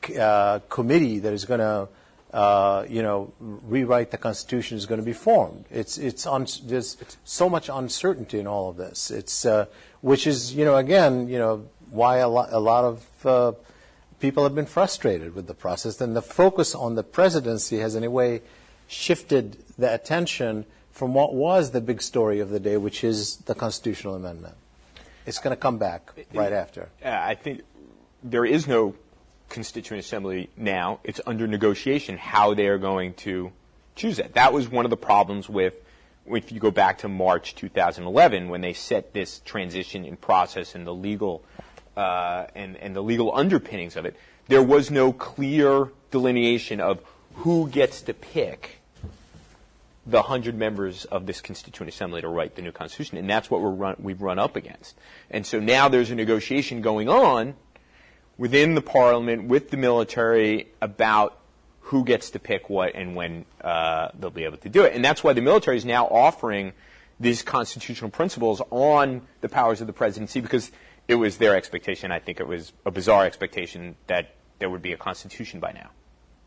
uh, committee that is going to, uh, you know, rewrite the Constitution is going to be formed. It's, it's un- there's so much uncertainty in all of this. It's, uh, which is, you know, again, you know, why a lot, a lot of uh, people have been frustrated with the process. And the focus on the presidency has, in a way, shifted the attention from what was the big story of the day, which is the constitutional amendment. It's going to come back right after. I think there is no Constituent Assembly now. It's under negotiation how they are going to choose that. That was one of the problems with, if you go back to March two thousand eleven, when they set this transition in process and the legal uh, and, and the legal underpinnings of it. There was no clear delineation of who gets to pick the one hundred members of this Constituent Assembly to write the new Constitution, and that's what we're run, we've run up against. And so now there's a negotiation going on within the Parliament with the military about who gets to pick what and when uh, they'll be able to do it. And that's why the military is now offering these constitutional principles on the powers of the presidency, because it was their expectation, I think it was a bizarre expectation, that there would be a constitution by now.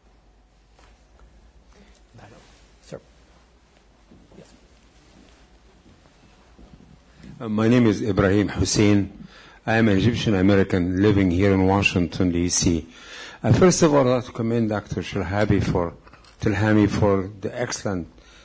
Sir. Yes. Uh, my name is Ibrahim Hussein. I am an Egyptian American living here in Washington, D C Uh, first of all, I'd like to commend Doctor Shilhabi for, Tilhami for the excellent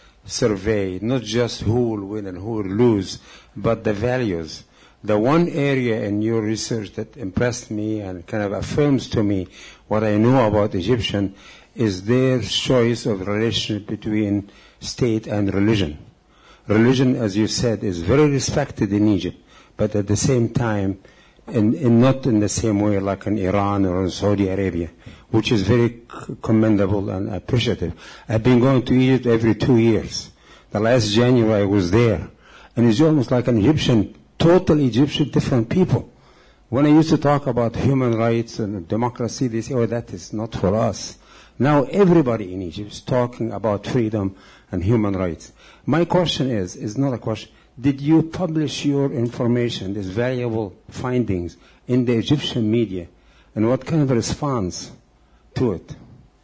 survey, not just who will win and who will lose, but the values. The one area in your research that impressed me and kind of affirms to me what I know about Egyptian is their choice of relationship between state and religion. Religion, as you said, is very respected in Egypt, but at the same time, and, and not in the same way like in Iran or in Saudi Arabia, which is very commendable and appreciative. I've been going to Egypt every two years. The last January I was there, and it's almost like an Egyptian, total Egyptian, different people. When I used to talk about human rights and democracy, they say, oh, that is not for us. Now everybody in Egypt is talking about freedom and human rights. My question is, is not a question, did you publish your information, these valuable findings, in the Egyptian media? And what kind of response to it?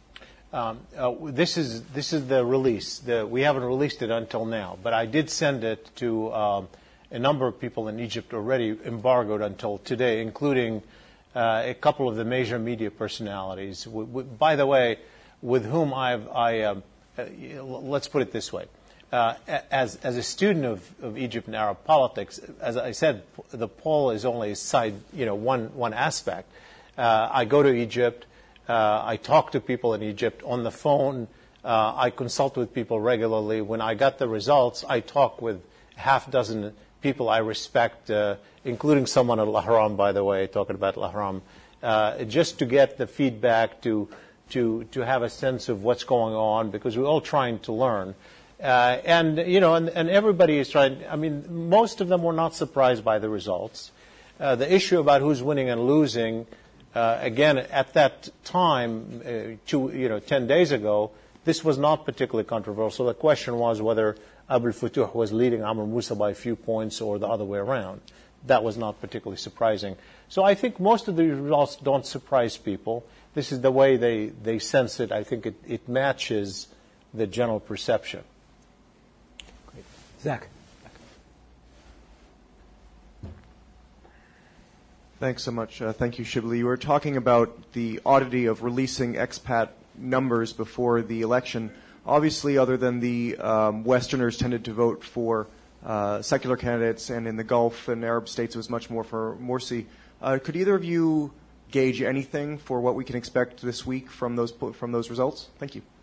Um, uh, this is this is the release. The, we haven't released it until now, but I did send it to um, a number of people in Egypt already, embargoed until today, including uh, a couple of the major media personalities. W- w- by the way, with whom I've, I, um, uh, let's put it this way. Uh, as, as a student of, of Egypt and Arab politics, as I said, the poll is only a side, you know, one, one aspect. Uh, I go to Egypt. Uh, I talk to people in Egypt on the phone. Uh, I consult with people regularly. When I got the results, I talk with half dozen people I respect, uh, including someone at Al-Ahram, by the way, talking about Al-Ahram, uh, just to get the feedback, to, to, to have a sense of what's going on, because we're all trying to learn. Uh, and, you know, and, and everybody is trying, I mean, most of them were not surprised by the results. Uh, the issue about who's winning and losing, uh, again, at that time, uh, two, you know, ten days ago, this was not particularly controversial. The question was whether Abdel Fattah was leading Amr Moussa by a few points or the other way around. That was not particularly surprising. So I think most of the results don't surprise people. This is the way they, they sense it. I think it, it matches the general perception. Zach. Thanks so much. Uh, thank you, Shibli. You were talking about the oddity of releasing expat numbers before the election. Obviously, other than the um, Westerners tended to vote for uh, secular candidates, and in the Gulf and Arab states it was much more for Morsi. Uh, could either of you gauge anything for what we can expect this week from those from those results? Thank you.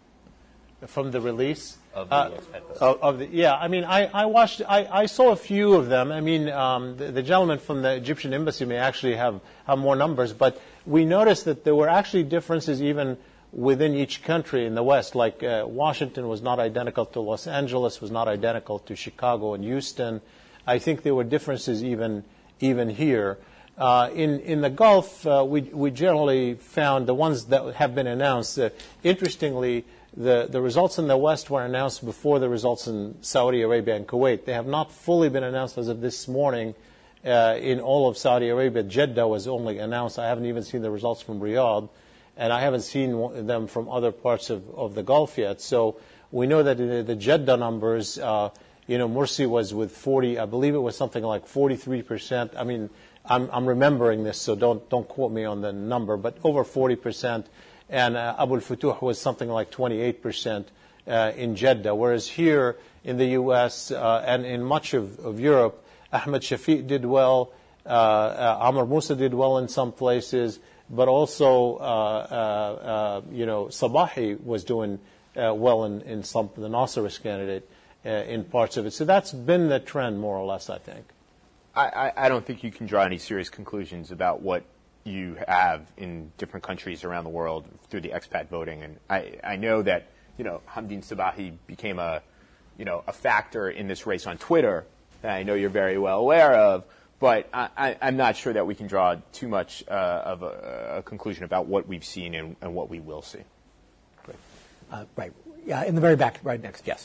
From the release of the, uh, of, of the yeah, I mean, I, I watched, I, I saw a few of them. I mean, um, the, the gentleman from the Egyptian embassy may actually have, have more numbers, but we noticed that there were actually differences even within each country in the West. Like uh, Washington was not identical to Los Angeles, was not identical to Chicago and Houston. I think there were differences even even here. Uh, in in the Gulf, uh, we we generally found the ones that have been announced. Uh, interestingly. The, the results in the West were announced before the results in Saudi Arabia and Kuwait. They have not fully been announced as of this morning uh, in all of Saudi Arabia. Jeddah was only announced. I haven't even seen the results from Riyadh, and I haven't seen them from other parts of, of the Gulf yet. So we know that in the Jeddah numbers, uh, you know, Morsi was with forty, I believe it was something like forty-three percent. I mean, I'm, I'm remembering this, so don't, don't quote me on the number, but over forty percent. And uh, Abu al-Futuh was something like twenty-eight percent uh, in Jeddah, whereas here in the U S uh, and in much of, of Europe, Ahmed Shafiq did well, uh, uh, Amr Moussa did well in some places, but also, uh, uh, uh, you know, Sabahi was doing uh, well in, in some, the Nasserist candidate uh, in parts of it. So that's been the trend, more or less, I think. I, I, I don't think you can draw any serious conclusions about what you have in different countries around the world through the expat voting. And I, I know that, you know, Hamdin Sabahi became a, you know, a factor in this race on Twitter that I know you're very well aware of, but I, I, I'm not sure that we can draw too much uh, of a, a conclusion about what we've seen and, and what we will see. Great. Uh, right. Yeah, in the very back, right next. Yes.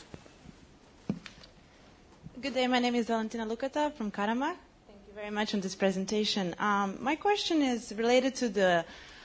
Good day. My name is Valentina Lukata from Karama. Very much on this presentation. Um, my question is related to the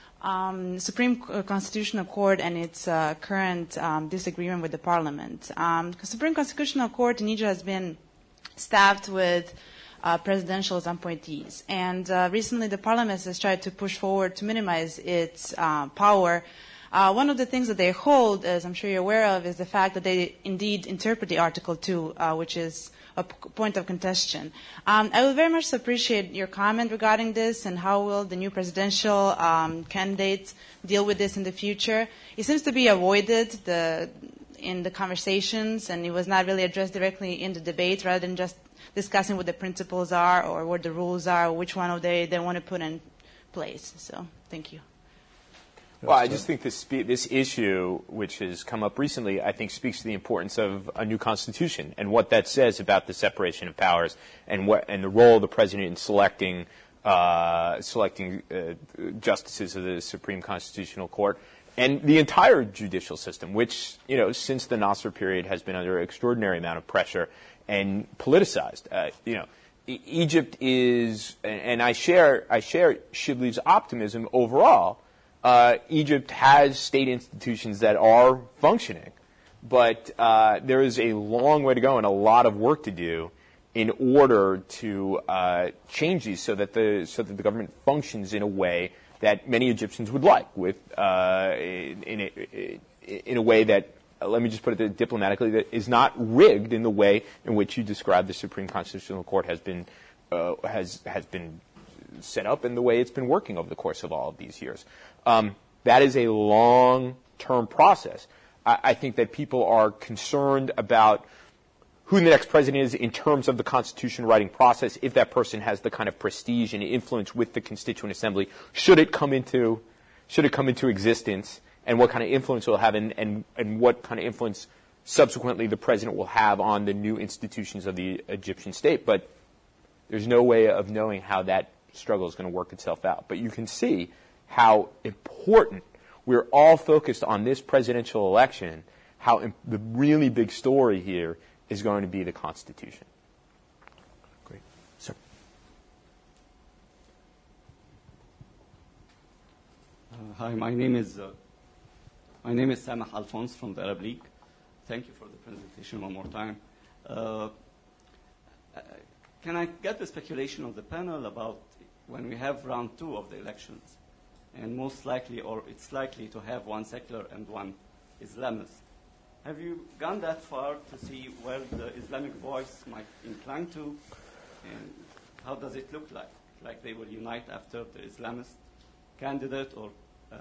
um, Supreme Constitutional Court and its uh, current um, disagreement with the Parliament. Um, the Supreme Constitutional Court in Egypt has been staffed with uh, presidential appointees, and uh, recently the Parliament has tried to push forward to minimize its uh, power. Uh, one of the things that they hold, as I'm sure you're aware of, is the fact that they indeed interpret the Article two, uh, which is a p- point of contention. Um, I would very much appreciate your comment regarding this and how will the new presidential um, candidates deal with this in the future. It seems to be avoided the, in the conversations, and it was not really addressed directly in the debate, rather than just discussing what the principles are or what the rules are or which one of they, they want to put in place. So thank you. Well, I just think this spe- this issue, which has come up recently, I think speaks to the importance of a new constitution and what that says about the separation of powers and what and the role of the president in selecting uh, selecting uh, justices of the Supreme Constitutional Court and the entire judicial system, which, you know, since the Nasser period has been under an extraordinary amount of pressure and politicized. Uh, you know, e- Egypt is, and I share I share Shibli's optimism overall. Uh, Egypt has state institutions that are functioning, but uh, there is a long way to go and a lot of work to do in order to uh, change these so that the so that the government functions in a way that many Egyptians would like, with uh, in, in, a, in a way that, uh, let me just put it diplomatically, that is not rigged in the way in which you described the Supreme Constitutional Court has been uh, has has been set up and the way it's been working over the course of all of these years. Um, that is a long-term process. I, I think that people are concerned about who the next president is in terms of the constitution writing process, if that person has the kind of prestige and influence with the Constituent Assembly, should it come into should it come into existence, and what kind of influence it will have, and, and, and what kind of influence subsequently the president will have on the new institutions of the Egyptian state. But there's no way of knowing how that struggle is going to work itself out. But you can see how important we're all focused on this presidential election, how imp- the really big story here is going to be the Constitution. Great. Sir. Uh, hi, my name is uh, my name is Samah Alphonse from the Arab League. Thank you for the presentation one more time. Uh, uh, can I get the speculation of the panel about when we have round two of the elections, and most likely, or it's likely to have one secular and one Islamist. Have you gone that far to see where the Islamic voice might incline to, and how does it look like? Like they will unite after the Islamist candidate, or uh,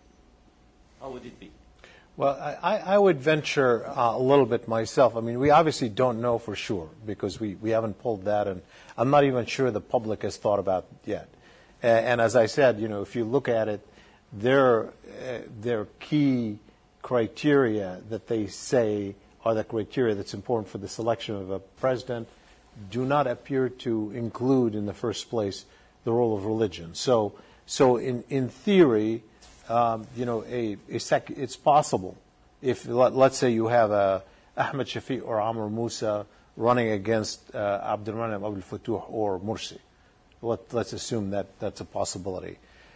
how would it be? Well, I, I would venture uh, a little bit myself. I mean, we obviously don't know for sure because we, we haven't pulled that, and I'm not even sure the public has thought about it yet. Uh, and as I said, you know, if you look at it, their uh, their key criteria that they say are the criteria that's important for the selection of a president do not appear to include in the first place the role of religion. So, so in in theory, um, you know, a, a sec, it's possible if let, let's say you have a Ahmed Shafiq or Amr Musa running against uh, Abdurrahman Abdul Fattuh or Mursi. Let, let's assume that that's a possibility.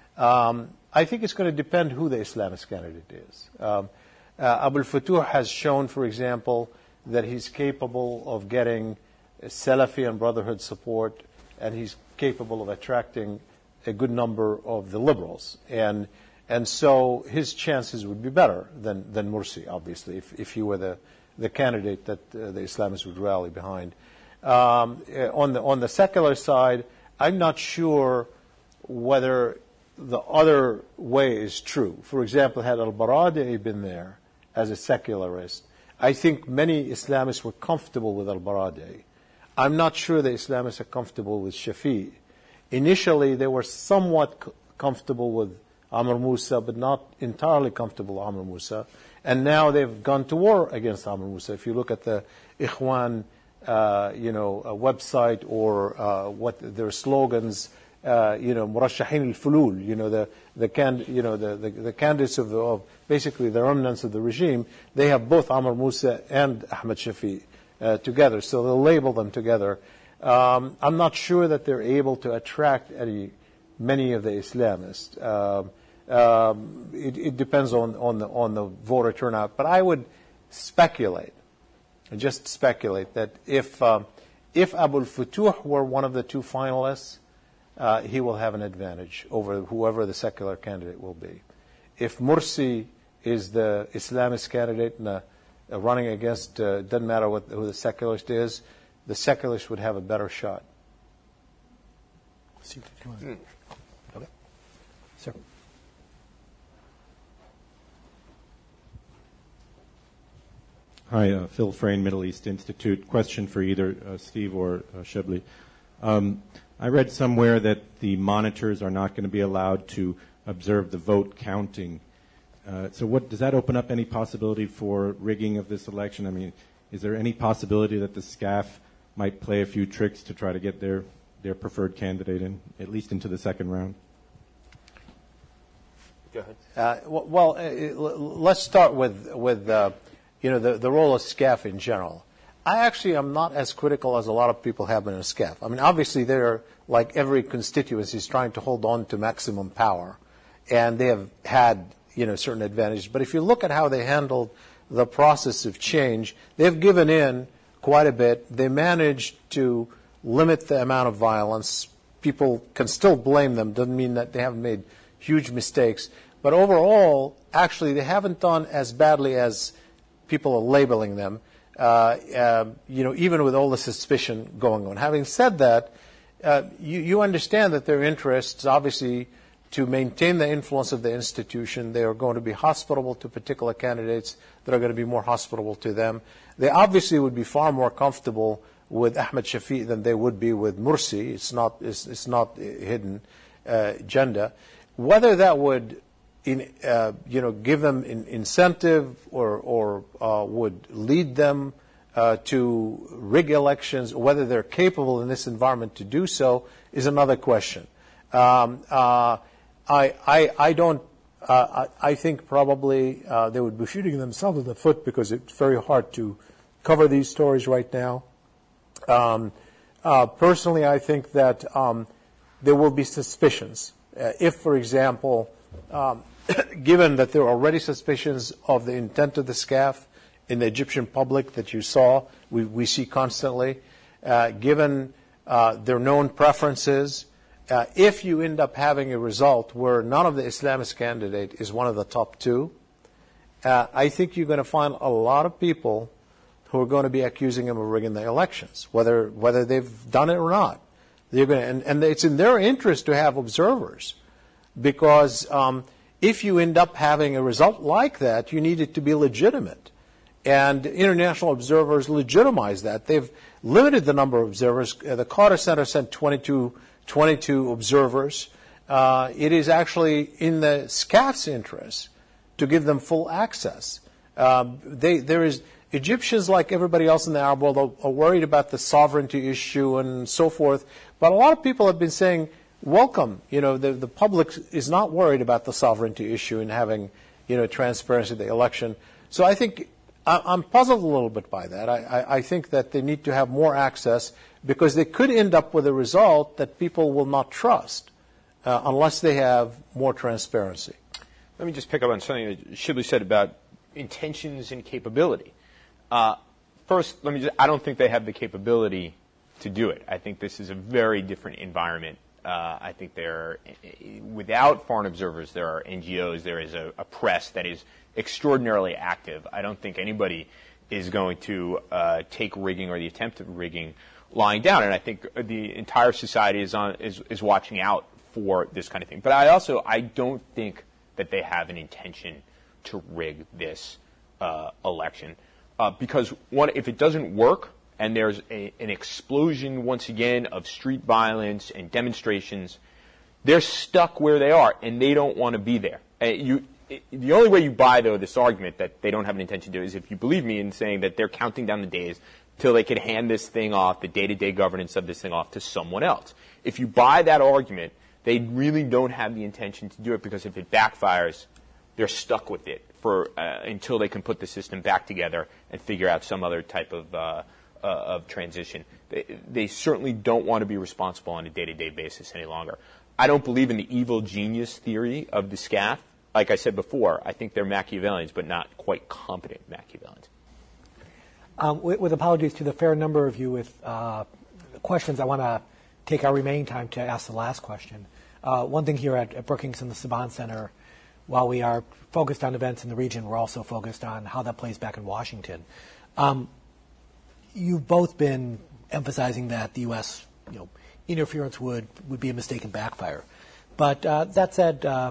Um, I think it's going to depend who the Islamist candidate is. Um, uh, Abdul Fattuh has shown, for example, that he's capable of getting Salafi and Brotherhood support, and he's capable of attracting a good number of the liberals. And and so his chances would be better than, than Mursi, obviously, if, if he were the, the candidate that uh, the Islamists would rally behind. Um, on the on the secular side, I'm not sure whether the other way is true. For example, had al-Baradei been there as a secularist, I think many Islamists were comfortable with al-Baradei. I'm not sure the Islamists are comfortable with Shafiq. Initially, they were somewhat c- comfortable with Amr Musa, but not entirely comfortable with Amr Musa. And now they've gone to war against Amr Musa. If you look at the Ikhwan, uh, you know, uh, website or uh, what their slogans, uh, you know, Murashahin al-Fulul, you know, the the can, you know, the, the, the candidates of, the, of basically the remnants of the regime, they have both Amr Musa and Ahmed Shafiq uh, together, so they'll label them together. Um, I'm not sure that they're able to attract any many of the Islamists. Um, um, it, it depends on on the on the voter turnout, but I would speculate, just speculate that if um, if Abul Futuh were one of the two finalists, uh, he will have an advantage over whoever the secular candidate will be. If Mursi is the Islamist candidate and uh, uh, running against, uh, doesn't matter what, who the secularist is, the secularists would have a better shot. Mm. Okay. Sir. Hi, uh, Phil Frayne, Middle East Institute. Question for either uh, Steve or uh, Shibli. Um, I read somewhere that the monitors are not going to be allowed to observe the vote counting. Uh, so what, does that open up any possibility for rigging of this election? I mean, is there any possibility that the SCAF might play a few tricks to try to get their, their preferred candidate in, at least into the second round? Go ahead. Uh, well, uh, let's start with, with uh, you know, the, the role of SCAF in general. I actually am not as critical as a lot of people have been in SCAF. I mean, obviously they're, like every constituency, is trying to hold on to maximum power, and they have had, you know, certain advantages. But if you look at how they handled the process of change, they've given in quite a bit. They managed to limit the amount of violence. People can still blame them. Doesn't mean that they haven't made huge mistakes. But overall, actually, they haven't done as badly as people are labeling them, uh, uh, you know, even with all the suspicion going on. Having said that, uh, you, you understand that their interests, obviously, to maintain the influence of the institution, they are going to be hospitable to particular candidates that are going to be more hospitable to them. They obviously would be far more comfortable with Ahmed Shafiq than they would be with Mursi. It's not, it's, it's not a hidden uh, agenda. Whether that would in, uh, you know, give them an incentive or, or uh, would lead them uh, to rig elections, whether they're capable in this environment to do so, is another question. Um, uh, I, I, I don't. Uh, I, I think probably uh, they would be shooting themselves in the foot because it's very hard to cover these stories right now. Um, uh, personally, I think that um, there will be suspicions. Uh, if, for example, um, given that there are already suspicions of the intent of the SCAF in the Egyptian public that you saw, we, we see constantly, uh, given uh, their known preferences, uh, if you end up having a result where none of the Islamist candidate is one of the top two, uh, I think you're going to find a lot of people who are going to be accusing him of rigging the elections, whether whether they've done it or not. They're going to, and, and it's in their interest to have observers, because um, if you end up having a result like that, you need it to be legitimate. And international observers legitimize that. They've limited the number of observers. Uh, the Carter Center sent twenty-two, twenty-two observers. Uh, it is actually in the SCAF's interest to give them full access. Um, they, there is Egyptians, like everybody else in the Arab world, are, are worried about the sovereignty issue and so forth. But a lot of people have been saying, welcome. You know, the, the public is not worried about the sovereignty issue and having, you know, transparency of the election. So I think I, I'm puzzled a little bit by that. I, I, I think that they need to have more access, because they could end up with a result that people will not trust uh, unless they have more transparency. Let me just pick up on something that Shibli said about intentions and capability. Uh, first, let me just, I don't think they have the capability to do it. I think this is a very different environment. Uh, I think there, without foreign observers, there are N G Os, there is a, a press that is extraordinarily active. I don't think anybody is going to uh, take rigging or the attempt of rigging lying down, and I think the entire society is on is, is watching out for this kind of thing. But I also, I don't think that they have an intention to rig this uh, election, uh, because one, if it doesn't work, and there's a, an explosion, once again, of street violence and demonstrations, they're stuck where they are, and they don't want to be there. Uh, you, it, the only way you buy, though, this argument that they don't have an intention to do is if you believe me in saying that they're counting down the days till they can hand this thing off, the day-to-day governance of this thing off, to someone else. If you buy that argument, they really don't have the intention to do it, because if it backfires, they're stuck with it for uh, until they can put the system back together and figure out some other type of uh, Uh, of transition. They, they certainly don't want to be responsible on a day-to-day basis any longer. I don't believe in the evil genius theory of the SCAF. Like I said before, I think they're Machiavellians, but not quite competent Machiavellians. Um, with, with apologies to the fair number of you with uh, questions, I want to take our remaining time to ask the last question. Uh, one thing here at, at Brookings and the Saban Center, while we are focused on events in the region, we're also focused on how that plays back in Washington. Um, You've both been emphasizing that the U S, you know, interference would, would be a mistake and backfire. But uh, that said, uh,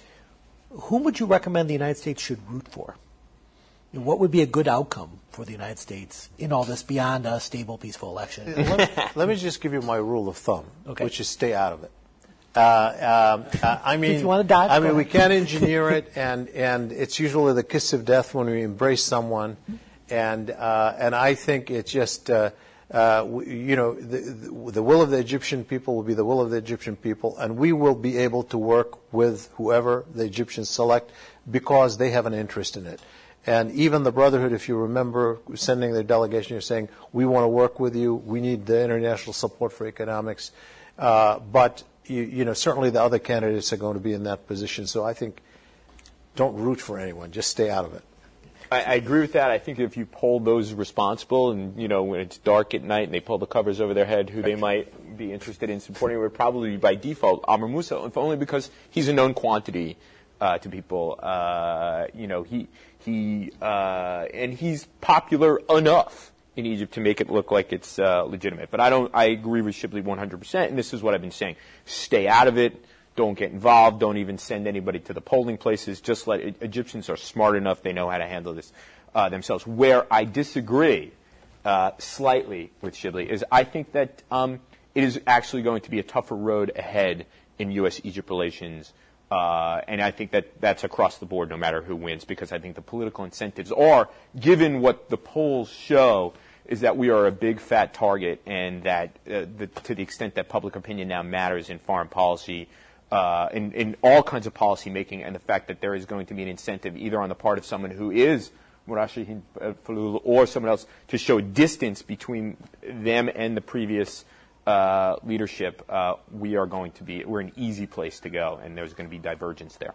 whom would you recommend the United States should root for? You know, what would be a good outcome for the United States in all this beyond a stable, peaceful election? let, let me just give you my rule of thumb, okay. which is stay out of it. Uh, um, uh, I mean, if you want to dodge, I mean, we can't engineer it, and, and it's usually the kiss of death when we embrace someone. And uh, and I think it's just, uh, uh, you know, the, the will of the Egyptian people will be the will of the Egyptian people, and we will be able to work with whoever the Egyptians select because they have an interest in it. And even the Brotherhood, if you remember, sending their delegation, you're saying, we want to work with you, we need the international support for economics. Uh, but, you, you know, certainly the other candidates are going to be in that position. So I think don't root for anyone, just stay out of it. I, I agree with that. I think if you poll those responsible, and you know, when it's dark at night and they pull the covers over their head, who they might be interested in supporting, would probably be by default Amr Moussa, if only because he's a known quantity uh, to people. Uh, you know, he he uh, and he's popular enough in Egypt to make it look like it's uh, legitimate. But I don't. I agree with Shibli one hundred percent, and this is what I've been saying: stay out of it. Don't get involved. Don't even send anybody to the polling places. Just let Egyptians are smart enough. They know how to handle this uh, themselves. Where I disagree uh, slightly with Shibli is I think that um, it is actually going to be a tougher road ahead in U S Egypt relations. Uh, and I think that that's across the board no matter who wins, because I think the political incentives are, given what the polls show, is that we are a big fat target, and that uh, the, to the extent that public opinion now matters in foreign policy, Uh, in, in all kinds of policy making, and the fact that there is going to be an incentive either on the part of someone who is Murashihin Falul or someone else to show distance between them and the previous uh, leadership, uh, we are going to be, we're an easy place to go, and there's going to be divergence there.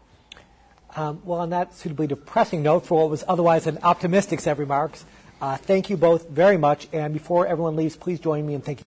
Um, well, on that suitably depressing note, for what was otherwise an optimistic set of remarks, uh, thank you both very much. And before everyone leaves, please join me in thanking